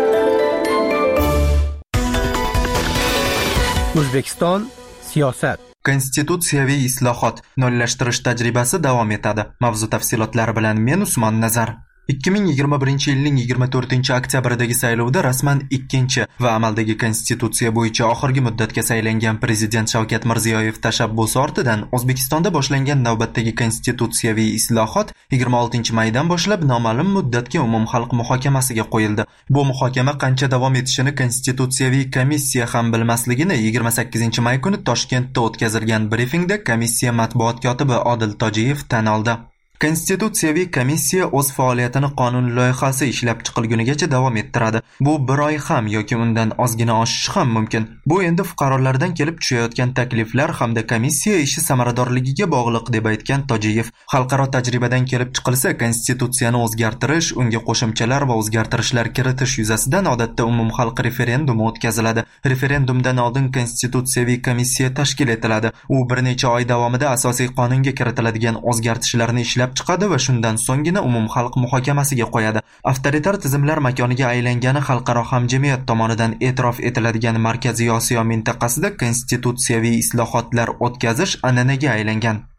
O'zbekiston siyosat. Konstitutsiyaviy islohot, nollashtirish tajribasi davom etadi. Mavzu tafsilotlari bilan men Usmon Nazar. ikki ming yigirma birinchi yilning yigirma to'rtinchi oktyabrdagi saylovda rasman ikkinchi va amaldagi konstitutsiya bo'yicha oxirgi muddatga saylangan prezident Shavkat Mirziyoyev tashabbusi ortidan O'zbekistonda boshlangan navbatdagi konstitutsiyaviy islohot yigirma oltinchi maydan boshlab noma'lum muddatga umumxalq muhokamasiga qo'yildi. Bu muhokama qancha davom etishini konstitutsiyaviy komissiya ham bilmasligini yigirma sakkizinchi may kuni Toshkentda o'tkazilgan brifingda komissiya matbuot kotibi Odil Tojiyev tan oldi. Konstitutsiyaviy komissiya o'z faoliyatini qonun loyihasi ishlab chiqilgunigacha davom ettiradi. Bu bir oy ham yoki undan ozgina oshishi ham mumkin. Bu endi fuqarolardan kelib tushayotgan takliflar hamda komissiya ishi samaradorligiga bog'liq, deb aytgan Tojiyev. Xalqaro tajribadan kelib chiqilsa, konstitutsiyani o'zgartirish, unga qo'shimchalar va o'zgartirishlar kiritish yuzasidan odatda umumxalq referendumi o'tkaziladi. Referendumdan oldin konstitutsiyaviy komissiya tashkil etiladi. U bir necha oy davomida asosiy qonunga kiritiladigan o'zgartirishlarni ishlab chiqadi va shundan so'nggina umumxalq muhokamasiga qo'yadi. Avtoritar tizimlar makoniga aylangani xalqaro hamjamiyat tomonidan e'tirof etiladigan Markaziy Osiyo mintaqasida konstitutsiyaviy islohotlar o'tkazish an'anaga aylangan.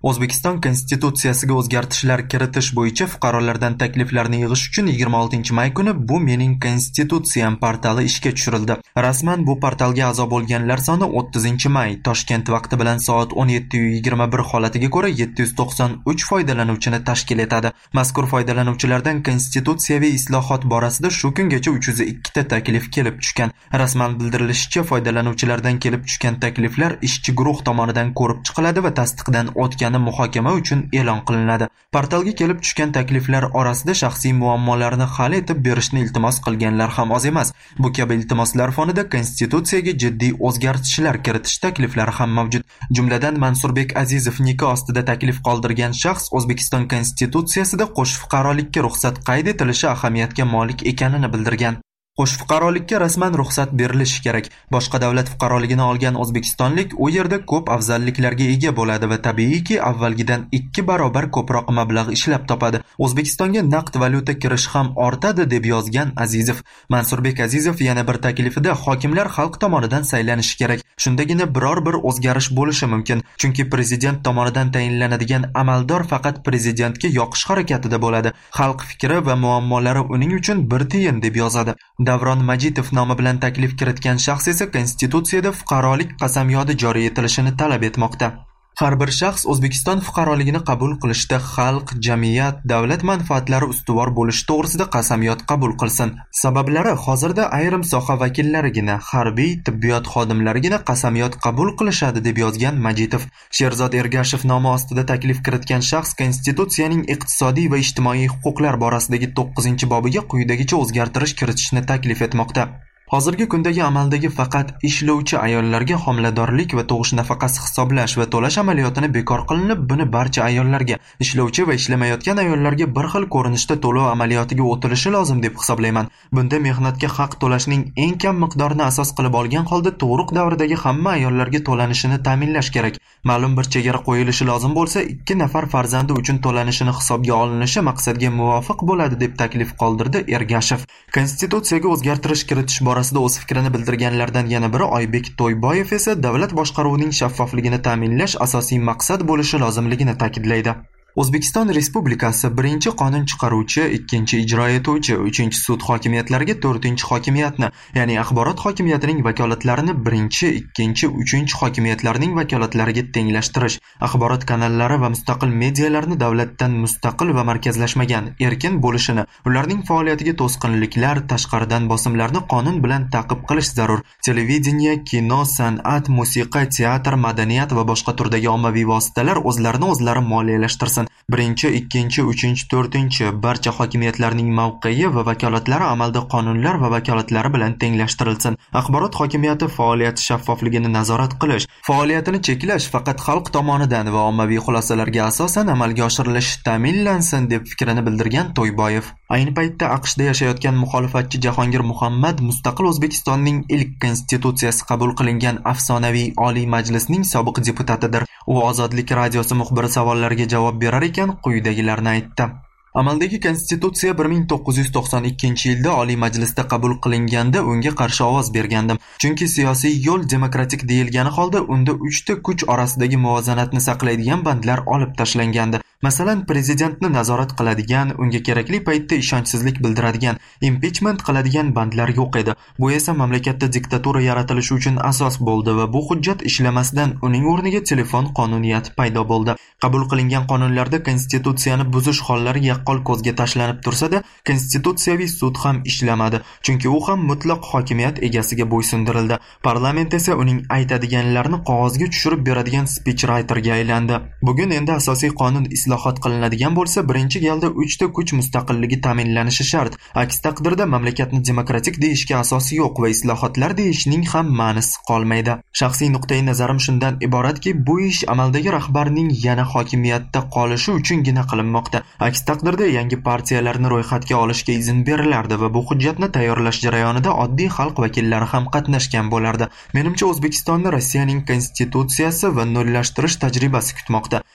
O'zbekiston Konstitutsiyasiga o'zgartishlar kiritish bo'yicha fuqarolardan takliflarni yig'ish uchun yigirma oltinchi may kuni Bu mening konstitutsiyam portali ishga tushirildi. Rasman bu portalga a'zo bo'lganlar soni o'ttizinchi may Toshkent vaqti bilan soat o'n yetti yigirma bir holatiga ko'ra yetti yuz to'qson uch foydalanuvchini tashkil etadi. Mazkur foydalanuvchilardan konstitutsiyaviy islohot borasida shu kungacha uch yuz ikki ta taklif kelib tushgan. Rasman bildirilishicha, foydalanuvchilardan kelib tushgan takliflar ishchi guruh tomonidan ko'rib chiqiladi va tasdiqdan o'tgan muhokama uchun e'lon qilinadi. Portalga kelib tushgan takliflar orasida shaxsiy muammolarni hal etib berishni iltimos qilganlar ham oz emas. Bu kabi iltimoslar fonida konstitutsiyaga jiddiy o'zgartishlar kiritish takliflari ham mavjud. Jumladan Mansurbek Azizov nikoh ostida taklif qoldirgan shaxs O'zbekiston konstitutsiyasida qo'sh fuqarolikka ruxsat qayd etilishi ahamiyatga molik ekanini bildirgan. Qo'sh fuqarolikka rasman ruxsat berilishi kerak. Boshqa davlat fuqaroligini olgan o'zbekistonlik u yerda ko'p afzalliklarga ega bo'ladi va tabiiyki avvalgidan ikki barobar ko'proq mablag' ishlab topadi. O'zbekistonga naqd valyuta kirishi ham ortadi deb yozgan Azizov. Mansurbek Azizov yana bir taklifida hokimlar xalq tomonidan saylanishi kerak. Shundagina biror bir o'zgarish bo'lishi mumkin. Chunki prezident tomonidan tayinlanadigan amaldor faqat prezidentga yoqish harakatida bo'ladi. Xalq fikri va muammolari uning uchun bir tiyin deb yozadi. Davron Majitov nomi bilan taklif kiritgan shaxs esa konstitutsiyada fuqarolik qasamyodi joriy etilishini talab etmoqda. Har bir shaxs O'zbekiston fuqaroligini qabul qilishda xalq, jamiyat, davlat manfaatlari ustuvor bo'lishi to'g'risida qasamyod qabul qilsin. Sabablari hozirda ayrim soha vakillarigina, harbiy, tibbiyot xodimlarigina qasamyod qabul qilishadi deb yozgan Majitov. Sherzod Ergashev nomi ostida taklif kiritgan shaxs konstitutsiyaning iqtisodiy va ijtimoiy huquqlar borasidagi to'qqizinchi bobiga quyidagicha o'zgartirish kiritishni taklif etmoqda. Hozirgi kundagi amaldagi faqat ishlovchi ayollarga homiladorlik va tug'ish nafaqasi hisoblash va to'lash amaliyotini bekor qilinib, buni barcha ayollarga, ishlovchi va ishlamayotgan ayollarga bir xil ko'rinishda to'lov amaliyotiga o'tilishi lozim deb hisoblayman. Bunda mehnatga haq to'lashning eng kam miqdorini asos qilib olgan holda tug'ruq davridagi hamma ayollarga to'lanishini ta'minlash kerak. Ma'lum bir chegara qo'yilishi lozim bo'lsa, ikki nafar farzandi uchun to'lanishini hisobga olinishi maqsadga muvofiq bo'ladi deb taklif qoldirdi Ergashev. Konstitutsiyaga o'zgartirish kiritish borasida o'z fikrini bildirganlardan yana biri Oybek To'yboyev esa davlat boshqaruvining shaffofligini ta'minlash asosiy maqsad bo'lishi lozimligini ta'kidlaydi. O'zbekiston Respublikasi birinchi qonun chiqaruvchi, ikkinchi ijro etuvchi, uchinchi sud hokimiyatlariga to'rtinchi hokimiyatni, ya'ni axborot hokimiyatining vakolatlarini birinchi, ikkinchi, uchinchi hokimiyatlarning vakolatlariga tenglashtirish, axborot kanallari va mustaqil medialarni davlatdan mustaqil va markazlashmagan, erkin bo'lishini, ularning faoliyatiga to'sqinliklar, tashqaridan bosimlarni qonun bilan ta'qib qilish zarur. Televideniya, kino, san'at, musiqa, teatr, madaniyat va boshqa turdagi ommaviy vositalar o'zlarini o'zlari moliyalashtirsin. Birinchi, ikkinchi, uchinchi, to'rtinchi barcha hokimiyatlarning mavqei va vakolatlari amalda qonunlar va vakolatlari bilan tenglashtirilsin. Axborot hokimiyati faoliyati shaffofligini nazorat qilish, faoliyatini cheklash faqat xalq tomonidan va ommaviy xulosalarga asosan amalga oshirilishi ta'minlansin deb fikrini bildirgan To'yboyev. Ayni paytda AQShda yashayotgan muxolifatchi Jahongir Muhammad mustaqil O'zbekistonning ilk konstitutsiyasi qabul qilingan afsonaviy Oliy Majlisning sobiq deputatidir. U Ozodlik radiosi muxbiri savollariga javob berar ekan quyidagilarni aytdi. Amaldagi konstitutsiya bir ming to'qqiz yuz to'qson ikkinchi yilda Oliy Majlisda qabul qilinganda unga qarshi ovoz bergandim. Chunki siyosiy yo'l demokratik deyilgani holda unda uchta kuch orasidagi muvozanatni saqlaydigan bandlar olib tashlangandi. Masalan, prezidentni nazorat qiladigan, unga kerakli paytda ishonchsizlik bildiradigan, impichment qiladigan bandlar yo'q edi. Bu esa mamlakatda diktatura yaratilishi uchun asos bo'ldi va bu hujjat ishlamasidan uning o'rniga telefon qonuniyati paydo bo'ldi. Qabul qilingan qonunlarda konstitutsiyani buzish hollari yaqqol ko'zga tashlanib tursa-da, konstitutsiyaviy sud ham ishlamadi, chunki u ham mutlaq hokimiyat egasiga bo'ysundirildi. Parlament esa uning aytadiganlarini qog'ozga tushirib beradigan speech writerga aylandi. Bugun endi asosiy qonun islohot qilinadigan bo'lsa, birinchi galda uchta kuch mustaqilligi ta'minlanishi shart. Aks taqdirda mamlakatni demokratik deyishga asosi yo'q va islohotlar deyishning ham ma'nosi qolmaydi. Shaxsiy nuqtai nazarim shundan iboratki, bu ish amaldagi rahbarning yana hokimiyatda qolishi uchungina qilinmoqda. Aks taqdirda yangi partiyalarni ro'yxatga olishga izn berilardi va bu hujjatni tayyorlash jarayonida oddiy xalq vakillari ham qatnashgan bo'lardi. Menimcha O'zbekistonni Rossiyaning konstitutsiyasi va nollashtirish tajribasi kutmoqda.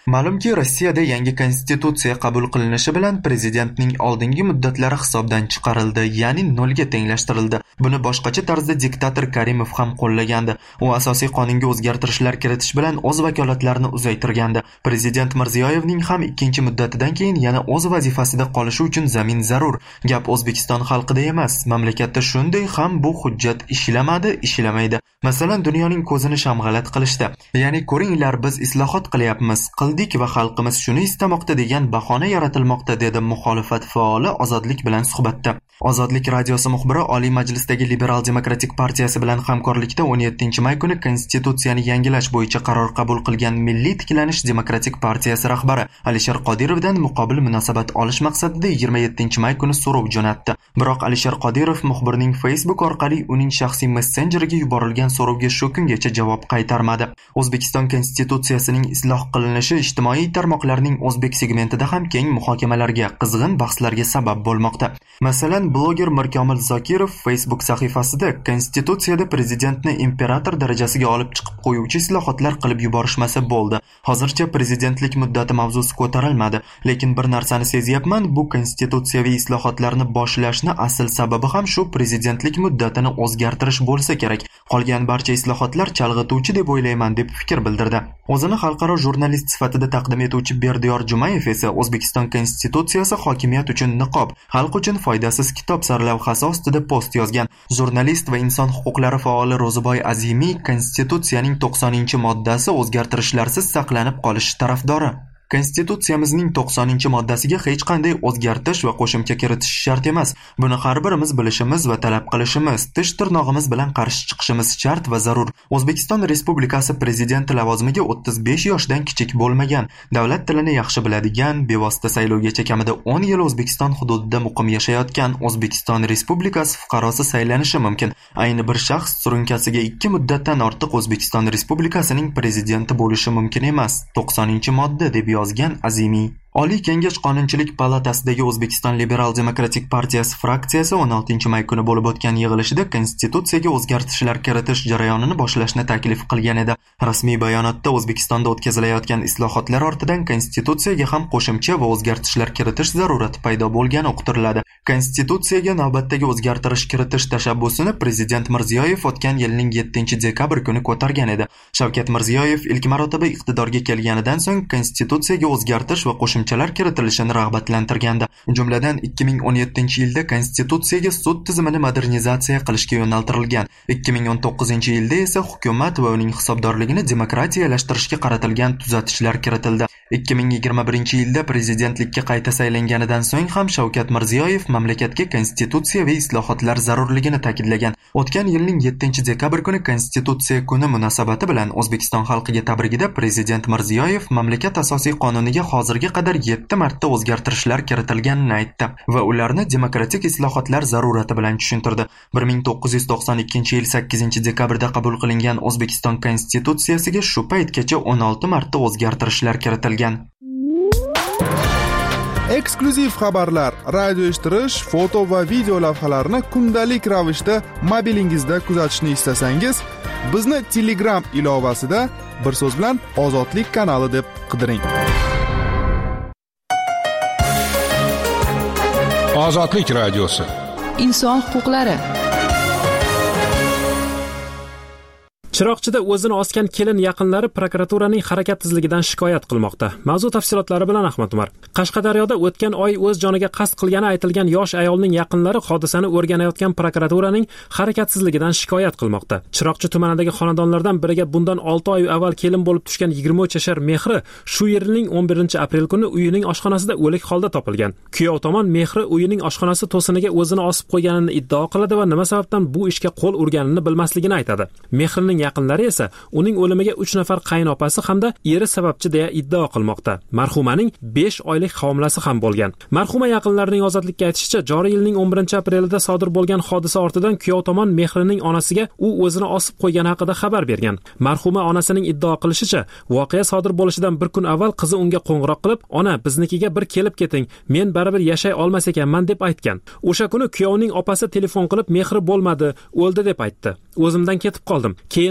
Ma'lumki, Rossiyada yangi konstitutsiya qabul qilinishi bilan prezidentning oldingi muddatlari hisobdan chiqarildi, ya'ni nolga tenglashtirildi. Buni boshqacha tarzda diktator Karimov ham qo'llagandi. U asosiy qonunga o'zgartirishlar kiritish bilan o'z vakolatlarini uzaytirgandi. Prezident Mirziyoyevning ham ikkinchi muddatidan keyin yana o'z vazifasida qolishi uchun zamin zarur. Gap O'zbekiston xalqida emas. Mamlakatda shunday ham bu hujjat ishlamadi, ishlamaydi. Masalan, dunyoning ko'zini shamg'alat qilishdi. Ya'ni ko'ringlar, biz islohot qilyapmiz, qildik va xalqimiz shuni istamoqda degan bahona yaratilmoqda, dedi muxolifat faoli Ozodlik bilan suhbatda. Ozodlik radiosi muxbiri Oliy Majlisdagi Liberal Demokratik partiyasi bilan hamkorlikda o'n yettinchi may kuni konstitutsiyani yangilash bo'yicha qaror qabul qilgan Milliy tiklanish demokratik partiyasi rahbari Alisher Qodirovdan muqobil munosabat olish maqsadida yigirma yettinchi may kuni so'rov jo'natdi. Biroq Alisher Qodirov muxbirning Facebook orqali uning shaxsiy messenjeriga yuborilgan so'rovga shu kungacha javob qaytarmadi. O'zbekiston konstitutsiyasining isloh qilinishi ijtimoiy tarmoqlarning o'zbek segmentida ham keng muhokamalarga, qizg'in bahslarga sabab bo'lmoqda. Masalan, bloger Mirkomil Zokirov Facebook sahifasida konstitutsiyada prezidentni imperator darajasiga olib chiqib qo'yuvchi islohotlar qilib yuborishmasa bo'ldi. Hozircha prezidentlik muddati mavzusi ko'tarilmadi, lekin bir narsani sezyapman, bu konstitutsiyaviy islohotlarni boshlashni asl sababi ham shu prezidentlik muddatini o'zgartirish bo'lsa kerak. Qolgan barcha islohotlar chalg'ituvchi deb o'ylayman, deb fikr bildirdi. O'zini xalqaro jurnalist sifatida taqdim etuvchi Berdiyor Jumayev esa O'zbekiston konstitutsiyasi hokimiyat uchun niqob, xalq uchun foydasiz kitob sarlavhasi ostida post yozgan. Jurnalist va inson huquqlari faoli Ro'ziboy Azimiy konstitutsiyaning to'qsoninchi moddasi o'zgartirishlarsiz saqlanib qolishi tarafdori. Konstitutsiyamizning to'qsoninchi moddasiga hech qanday o'zgartirish va qo'shimcha kiritish shart emas. Buni har birimiz bilishimiz va talab qilishimiz, tish tirnog'imiz bilan qarshi chiqishimiz shart va zarur. O'zbekiston Respublikasi prezidenti lavozimiga o'ttiz besh yoshdan kichik bo'lmagan, davlat tilini yaxshi biladigan, bevosita saylovgacha kamida o'n yil O'zbekiston hududida muqim yashayotgan O'zbekiston Respublikasi fuqarosi saylanishi mumkin. Ayni bir shaxs surunkasiga ikki muddatdan ortiq O'zbekiston Respublikasining prezidenti bo'lishi mumkin emas. to'qsoninchi modda deb yozgan Azimiy. Oliy Kengash Qonunchilik palatasidagi O'zbekiston Liberal Demokratik partiyasi fraksiyasi o'n oltinchi may kuni bo'lib o'tgan yig'ilishida konstitutsiyaga o'zgartirishlar kiritish jarayonini boshlashni taklif qilgan edi. Rasmiy bayonotda O'zbekistonda o'tkazilayotgan islohotlar ortidan konstitutsiyaga ham qo'shimcha va o'zgartirishlar kiritish zarurati paydo bo'lgani uqtiriladi. Konstitutsiyaga navbatdagi o'zgartirish kiritish tashabbusini prezident Mirziyoyev o'tgan yilning yettinchi dekabr kuni ko'targan edi. Shavkat Mirziyoyev ilk marotaba iqtidorga kelganidan so'ng konstitutsiyaga o'zgartirish va qo'shimchalar kiritilishini rag'batlantirgandi. Jumladan ikki ming o'n yettinchi yilda konstitutsiyaga sud tizimini modernizatsiya qilishga yo'naltirilgan. ikki ming o'n to'qqizinchi yilda esa hukumat va uning hisobdorligini demokratiyalashtirishga qaratilgan tuzatishlar kiritildi. ikki ming yigirma birinchi yilda prezidentlikka qayta saylanganidan so'ng ham Shavkat Mirziyoyev mamlakatga konstitutsiyaviy islohotlar zarurligini ta'kidlagan. O'tgan yilning yettinchi dekabr kuni Konstitutsiya kuni munosabati bilan O'zbekiston xalqiga tabrigida prezident Mirziyoyev mamlakat asosiy qonuniga hozirga qadar yetti marta o'zgartirishlar kiritilganini aytdi va ularni demokratik islohotlar zarurati bilan tushuntirdi. bir ming to'qqiz yuz to'qson ikkinchi yil sakkizinchi dekabrda qabul qilingan O'zbekiston konstitutsiyasiga shu paytgacha o'n olti marta o'zgartirishlar kiritilgan. Eksklyuziv xabarlar, radio eshittirish, foto va video lavhalarni kundalik ravishda mobilingizda kuzatishni istasangiz, bizni Telegram ilovasida bir so'z bilan Ozodlik kanali deb qidiring. Ozodlik radiosi. Inson huquqlari. Chiroqchida o'zini osgan kelin yaqinlari prokuraturaning harakatsizligidan shikoyat qilmoqda. Mavzu tafsilotlari bilan Ahmad Umar. Qashqadaryoda o'tgan oy o'z joniga qasd qilgani aytilgan yosh ayolning yaqinlari hodisani o'rganayotgan prokuraturaning harakatsizligidan shikoyat qilmoqda. Chiroqchi tumanidagi xonadonlardan biriga bundan olti oy avval kelin bo'lib tushgan yigirma uch yashar Mehri shu yilning o'n birinchi aprel kuni uyining oshxonasida o'lik holda topilgan. Kuyov tomon Mehri uyining oshxonasi to'siniga o'zini osib qo'yganini iddao qiladi va nima sababdan bu ishga qo'l urganini bilmasligini aytadi. Mehrining yaqinlari esa uning o'limiga uch nafar qaynopasi hamda eri sababchi deya iddao qilmoqda. Marhumaning besh oylik homilasi ham bo'lgan. Marhuma yaqinlarining Ozodlikka aytishicha, joriy yilning o'n birinchi aprelida sodir bo'lgan hodisa ortidan kuyov tomon Mehrining onasiga u o'zini osib qo'ygani haqida xabar bergan. Marhuma onasining iddao qilishicha, voqea sodir bo'lishidan bir kun avval qizi unga qo'ng'iroq qilib, "Ona, biznikiga bir kelib keting, men baribir yashay olmas ekanman" deb aytgan. O'sha kuni kuyovning opasi telefon qilib, "Mehri bo'lmadi, o'ldi" deb aytdi. "O'zimdan ketib qoldim. Keyin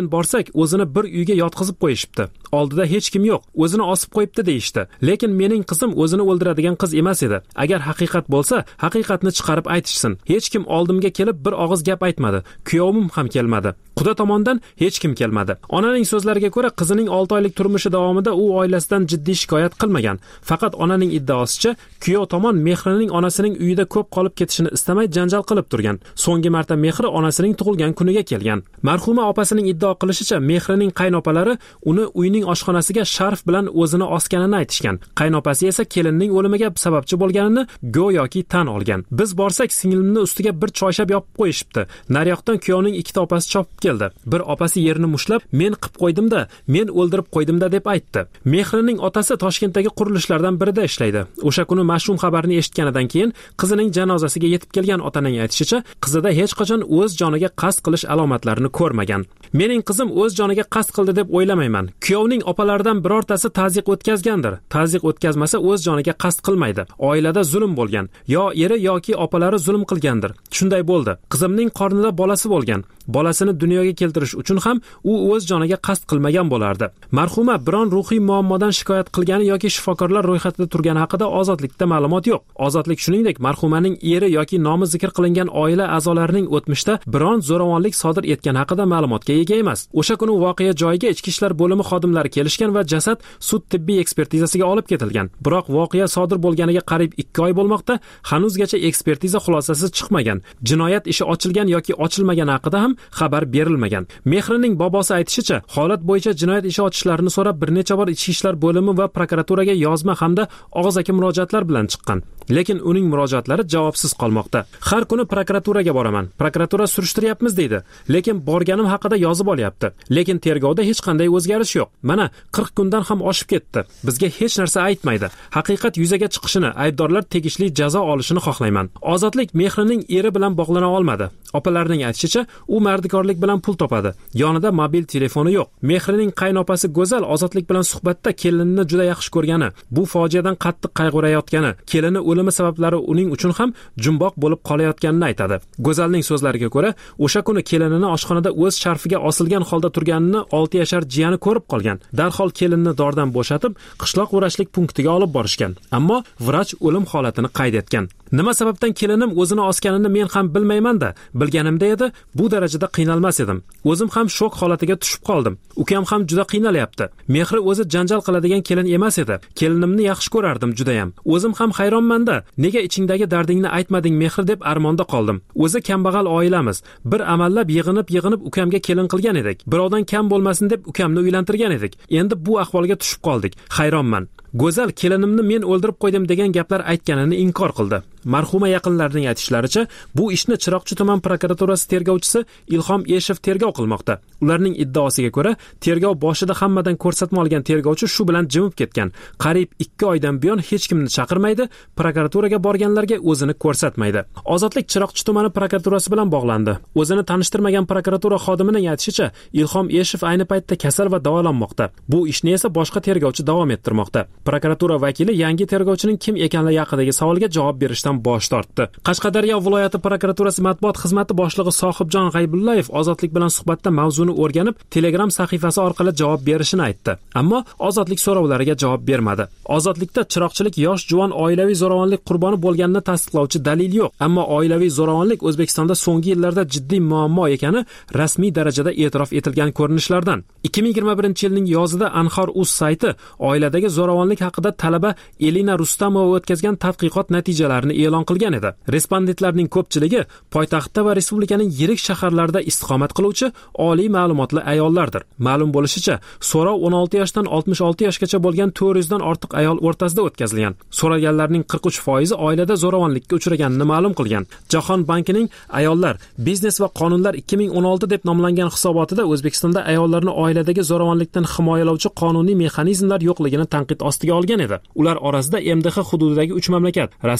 bugun borsak, o'zini bir uyga yotqizib qo'yishibdi. Oldida hech kim yo'q, o'zini osib qo'yibdi deyishdi. Lekin mening qizim o'zini o'ldiradigan qiz emas edi. Agar haqiqat bo'lsa, haqiqatni chiqarib aytishsin. Hech kim oldimga kelib bir og'iz gap aytmadi. Kuyovim ham kelmadi. Quda tomondan hech kim kelmadi. Onaning so'zlariga ko'ra, qizining olti oylik turmushi davomida u oilasidan jiddiy shikoyat qilmagan. Faqat onaning iddaosicha, kuyov tomon Mehrining onasining uyida ko'p qolib ketishini istamay janjal qilib turgan. So'nggi marta Mehri onasining tug'ilgan kuniga kelgan. Marhuma opasining iddao qilishicha, Mehrining qaynopalari uni uyning oshxonasiga sharf bilan o'zini osganini aytishgan. Qaynopasi esa kelinning o'limiga sababchi bo'lganini go'yoki tan olgan. Biz borsak, singlimni ustiga bir choyshab yopib qo'yishibdi. Naryoqdan kuyovning ikkita opasi chopib keldi. Bir opasi yerini mushlab, "Men qilib qo'ydim-da, men o'ldirib qo'ydim-da" deb aytdi. Mehrining otasi Toshkentdagi qurilishlardan birida ishlaydi. O'sha kuni mash'um xabarni eshitganidan keyin qizining janozasiga yetib kelgan otaning aytishicha, qizida hech qachon o'z joniga qasd qilish alomatlarini ko'rmagan. Mening qizim o'z joniga qasd qildi deb o'ylamayman. Kuyovning opalaridan birortasi ta'ziq o'tkazgandir. Ta'ziq o'tkazmasa o'z joniga qasd qilmaydi. Oilada zulm bo'lgan, yo eri yoki opalari zulm qilgandir. Shunday bo'ldi. Qizimning qornida bolasi bo'lgan. Bolasini dunyoga keltirish uchun ham u o'z joniga qasd qilmagan bo'lardi. Marhuma biron ruhiy muammodan shikoyat qilgani yoki shifokorlar ro'yxatida turgani haqida Ozodlikda ma'lumot yo'q. Ozodlik shuningdek marhumaning eri yoki nomi zikr qilingan oila a'zolarining o'tmishda biron zo'ravonlik sodir etgani haqida ma'lumotga ega emas. O'sha kuni voqea joyiga ichki ishlar bo'limi xodimlari kelishgan va jasad sud tibbiy ekspertizasiga olib ketilgan. Biroq voqea sodir bo'lganiga qariyb ikki oy bo'lmoqda, hanuzgacha ekspertiza xulosasi chiqmagan. Jinoyat ishi ochilgan yoki ochilmagani haqida ham xabar berilmagan. Mehrining bobosi aytishicha, holat bo'yicha jinoyat ishi ochishlarini so'rab bir necha bor ichki ishlar bo'limi va prokuraturaga yozma hamda og'zaki murojaatlar bilan chiqqan. Lekin uning murojaatlari javobsiz qolmoqda. Har kuni prokuraturaga boraman. Prokuratura surishtiryapmiz deydi. Lekin borganim haqida yozib olyapti. Lekin tergovda hech qanday o'zgarish yo'q. Mana qirq kundan ham oshib ketdi. Bizga hech narsa aytmaydi. Haqiqat yuzaga chiqishini, aybdorlar tegishli jazo olishini xohlayman. Ozodlik Mehrining eri bilan bog'lana olmadi. Opalarining aytishicha, u mardikorlik bilan pul topadi. Yonida mobil telefoni yo'q. Mehrining qaynopasi Go'zal Ozodlik bilan suhbatda kelinini juda yaxshi ko'rgani, bu fojiadan qattiq qayg'urayotgani, kelini o'limi sabablari uning uchun ham jumboq bo'lib qolayotganini aytadi. Go'zalning so'zlariga ko'ra, o'sha kuni kelinini oshxonada o'z sharfiga osilgan holda turganini olti yashar jiyani ko'rib qolgan. Darhol kelinni dordan bo'shatib, qishloq vrachlik punktiga olib borishgan. Ammo vrach o'lim holatini qayd etgan. Nima sababdan kelinim o'zini osganini men ham bilmayman-da, bilganimda edi, bu darajada qiynalmas edim. O'zim ham shok holatiga tushib qoldim. Ukam ham juda qiynalyapti. Mehri o'zi janjal qiladigan kelin emas edi. Kelinimni yaxshi ko'rardim juda ham. O'zim ham hayronman-da. Nega ichingdagi dardingni aytmading Mehri deb armonda qoldim. O'zi kambag'al oilamiz. Bir amallab yig'inib-yig'inib ukamga kelin qilgan edik. Birovdan kam bo'lmasin deb ukamni uylantirgan edik. Endi bu ahvolga tushib qoldik. Hayronman. Go'zal kelinimni men o'ldirib qo'ydim degan gaplar aytganini inkor qildi. Marhuma yaqinlarining aytishlaricha, bu ishni Chiroqchi tuman prokuraturasi tergovchisi Ilhom Eshev tergov qilmoqda. Ularning iddaosiga ko'ra, tergov boshida hammadan ko'rsatma olgan tergovchi shu bilan jimib ketgan. Qariyb ikki oydan buyon hech kimni chaqirmaydi, prokuraturaga borganlarga o'zini ko'rsatmaydi. Ozodlik Chiroqchi tumani prokuraturasi bilan bog'landi. O'zini tanishtirmagan prokuratura xodimining aytishicha, Ilhom Eshev ayni paytda kasal va davolanmoqda. Bu ishni esa boshqa tergovchi davom ettirmoqda. Prokuratura vakili yangi tergovchining kim ekanligi haqidagi savolga javob berishdan bosh tortdi. Qashqadaryo viloyati prokuraturasi matbuot xizmati boshlig'i Sohibjon G'aybullayev Ozodlik bilan suhbatda mavzuni o'rganib, Telegram sahifasi orqali javob berishini aytdi. Ammo Ozodlik so'rovlariga javob bermadi. Ozodlikda chiroqchilik yosh juvon oilaviy zo'ravonlik qurboni bo'lganini tasdiqlovchi dalil yo'q. Ammo oilaviy zo'ravonlik O'zbekistonda so'nggi yillarda jiddiy muammo ekani rasmiy darajada e'tirof etilgan ko'rinishlardan. ikki ming yigirma birinchi yilning yozida Anhor.uz sayti oiladagi zo'ravonlik haqida talaba Elina Rustamova o'tkazgan tadqiqot natijalarini e'lon qilgan edi. Respondentlarning ko'pchiligi poytaxtda va respublikaning yirik shaharlarida istiqomat qiluvchi oliy ma'lumotli ayollardir. Ma'lum bo'lishicha, so'rov o'n olti yoshdan oltmish olti yoshgacha bo'lgan to'rt yuz dan ortiq ayol o'rtasida o'tkazilgan. So'raganlarning qirq uch foizi oilada zo'ravonlikka uchraganini ma'lum qilgan. Jahon bankining ayollar, biznes va qonunlar ikki ming o'n olti deb nomlangan hisobotida O'zbekistonda ayollarni oiladagi zo'ravonlikdan himoyalovchi qonuniy mexanizmlar yo'qligini tanqid ostiga olgan edi. Ular orasida M D H hududidagi uch mamlakat: Rossiya,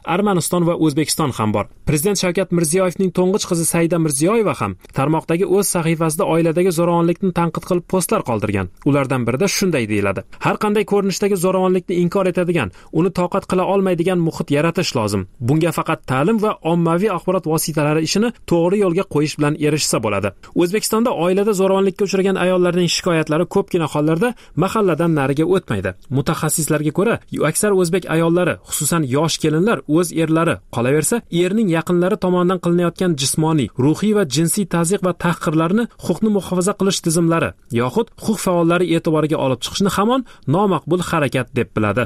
Armaniston va O'zbekiston ham bor. Prezident Shavkat Mirziyoyevning to'ng'ich qizi Saida Mirziyoyeva ham tarmoqdagi o'z sahifasida oiladagi zo'ravonlikni tanqid qilib postlar qoldirgan. Ulardan birida shunday deyiladi: har qanday ko'rinishdagi zo'ravonlikni inkor etadigan, uni toqat qila olmaydigan muhit yaratish lozim. Bunga faqat ta'lim va ommaviy axborot vositalari ishini to'g'ri yo'lga qo'yish bilan erishsa bo'ladi. O'zbekistonda oilada zo'ravonlikka uchragan ayollarning shikoyatlari ko'pgina hollarda mahalladan nariga o'tmaydi. Mutaxassislarga ko'ra, aksar o'zbek ayollari, xususan yosh kelinlar o'z erlari, qolaversa erning yaqinlari tomonidan qilinayotgan jismoniy, ruhiy va jinsiy tazyiq va tahqirlarni huquqni muhofaza qilish tizimlari yoxud huquq faollari e'tiboriga olib chiqishni hamon nomaqbul harakat deb biladi.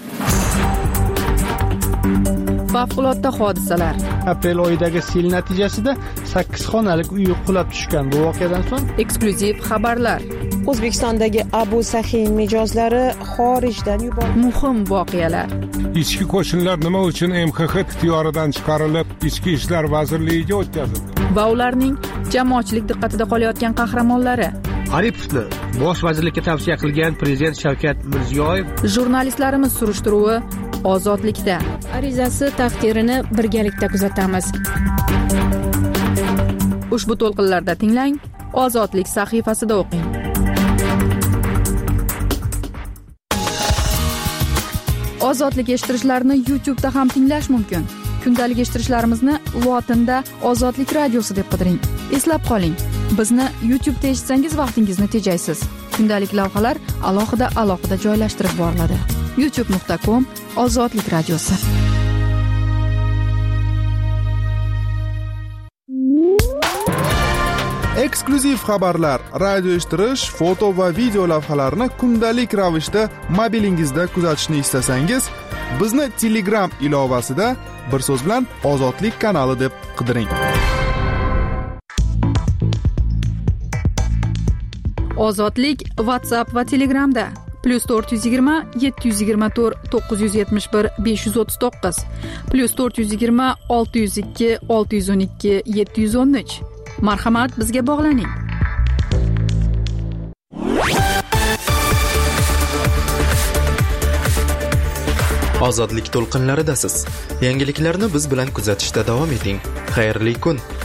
Favqulodda hodisalar. Aprel oyidagi sel natijasida sakkiz xonalik uy qulab tushgan. Bu voqeadan so'ng eksklyuziv xabarlar. O'zbekistondagi Abu Sahiy mijozlari xorijdan yuborildi. Muhim voqealar. Ichki qo'shinlar nima uchun M X X ixtiyoridan chiqarilib, Ichki ishlar vazirligiga o'tkazildi? Va ularning jamoatchilik diqqatida qolayotgan qahramonlari. Aripovni bosh vazirlikka tavsiya qilgan prezident Shavkat Mirziyoyev. Jurnalistlarimiz surishtiruvi Ozodlikda. Arizasi taqdirini birgalikda kuzatamiz. Ushbu to'lqinlarda tinglang, Ozodlik sahifasida o'qing. Ozodlik eshittirishlarni YouTube da ham tinglash mumkin. Kundalik eshittirishlarimizni lotinda Ozodlik radiosi deb qidiring. Eslab qoling, bizni YouTube da eshitsangiz vaqtingizni tejaysiz. Kundalik lavhalar alohida alohida joylashtirib boriladi. youtube nuqta com Ozodlik radiosi. Eksklyuziv xabarlar, radio eshittirish, foto va video lavhalarni kundalik ravishda mobilingizda kuzatishni istasangiz, bizni Telegram ilovasida bir so'z bilan Ozodlik kanali deb qidiring. Ozodlik WhatsApp va Telegramda plus to'rt yuz yigirma yetti yuz yigirma to'rt to'qqiz yuz yetmish bir besh yuz o'ttiz to'qqiz plus to'rt yuz yigirma olti yuz ikki olti yuz o'n ikki yetti yuz o'n uch. Marhamat, bizga bog'laning. Ozodlik to'lqinlaridasiz. Yangiliklarni biz bilan kuzatishda davom eting. Xayrli kun.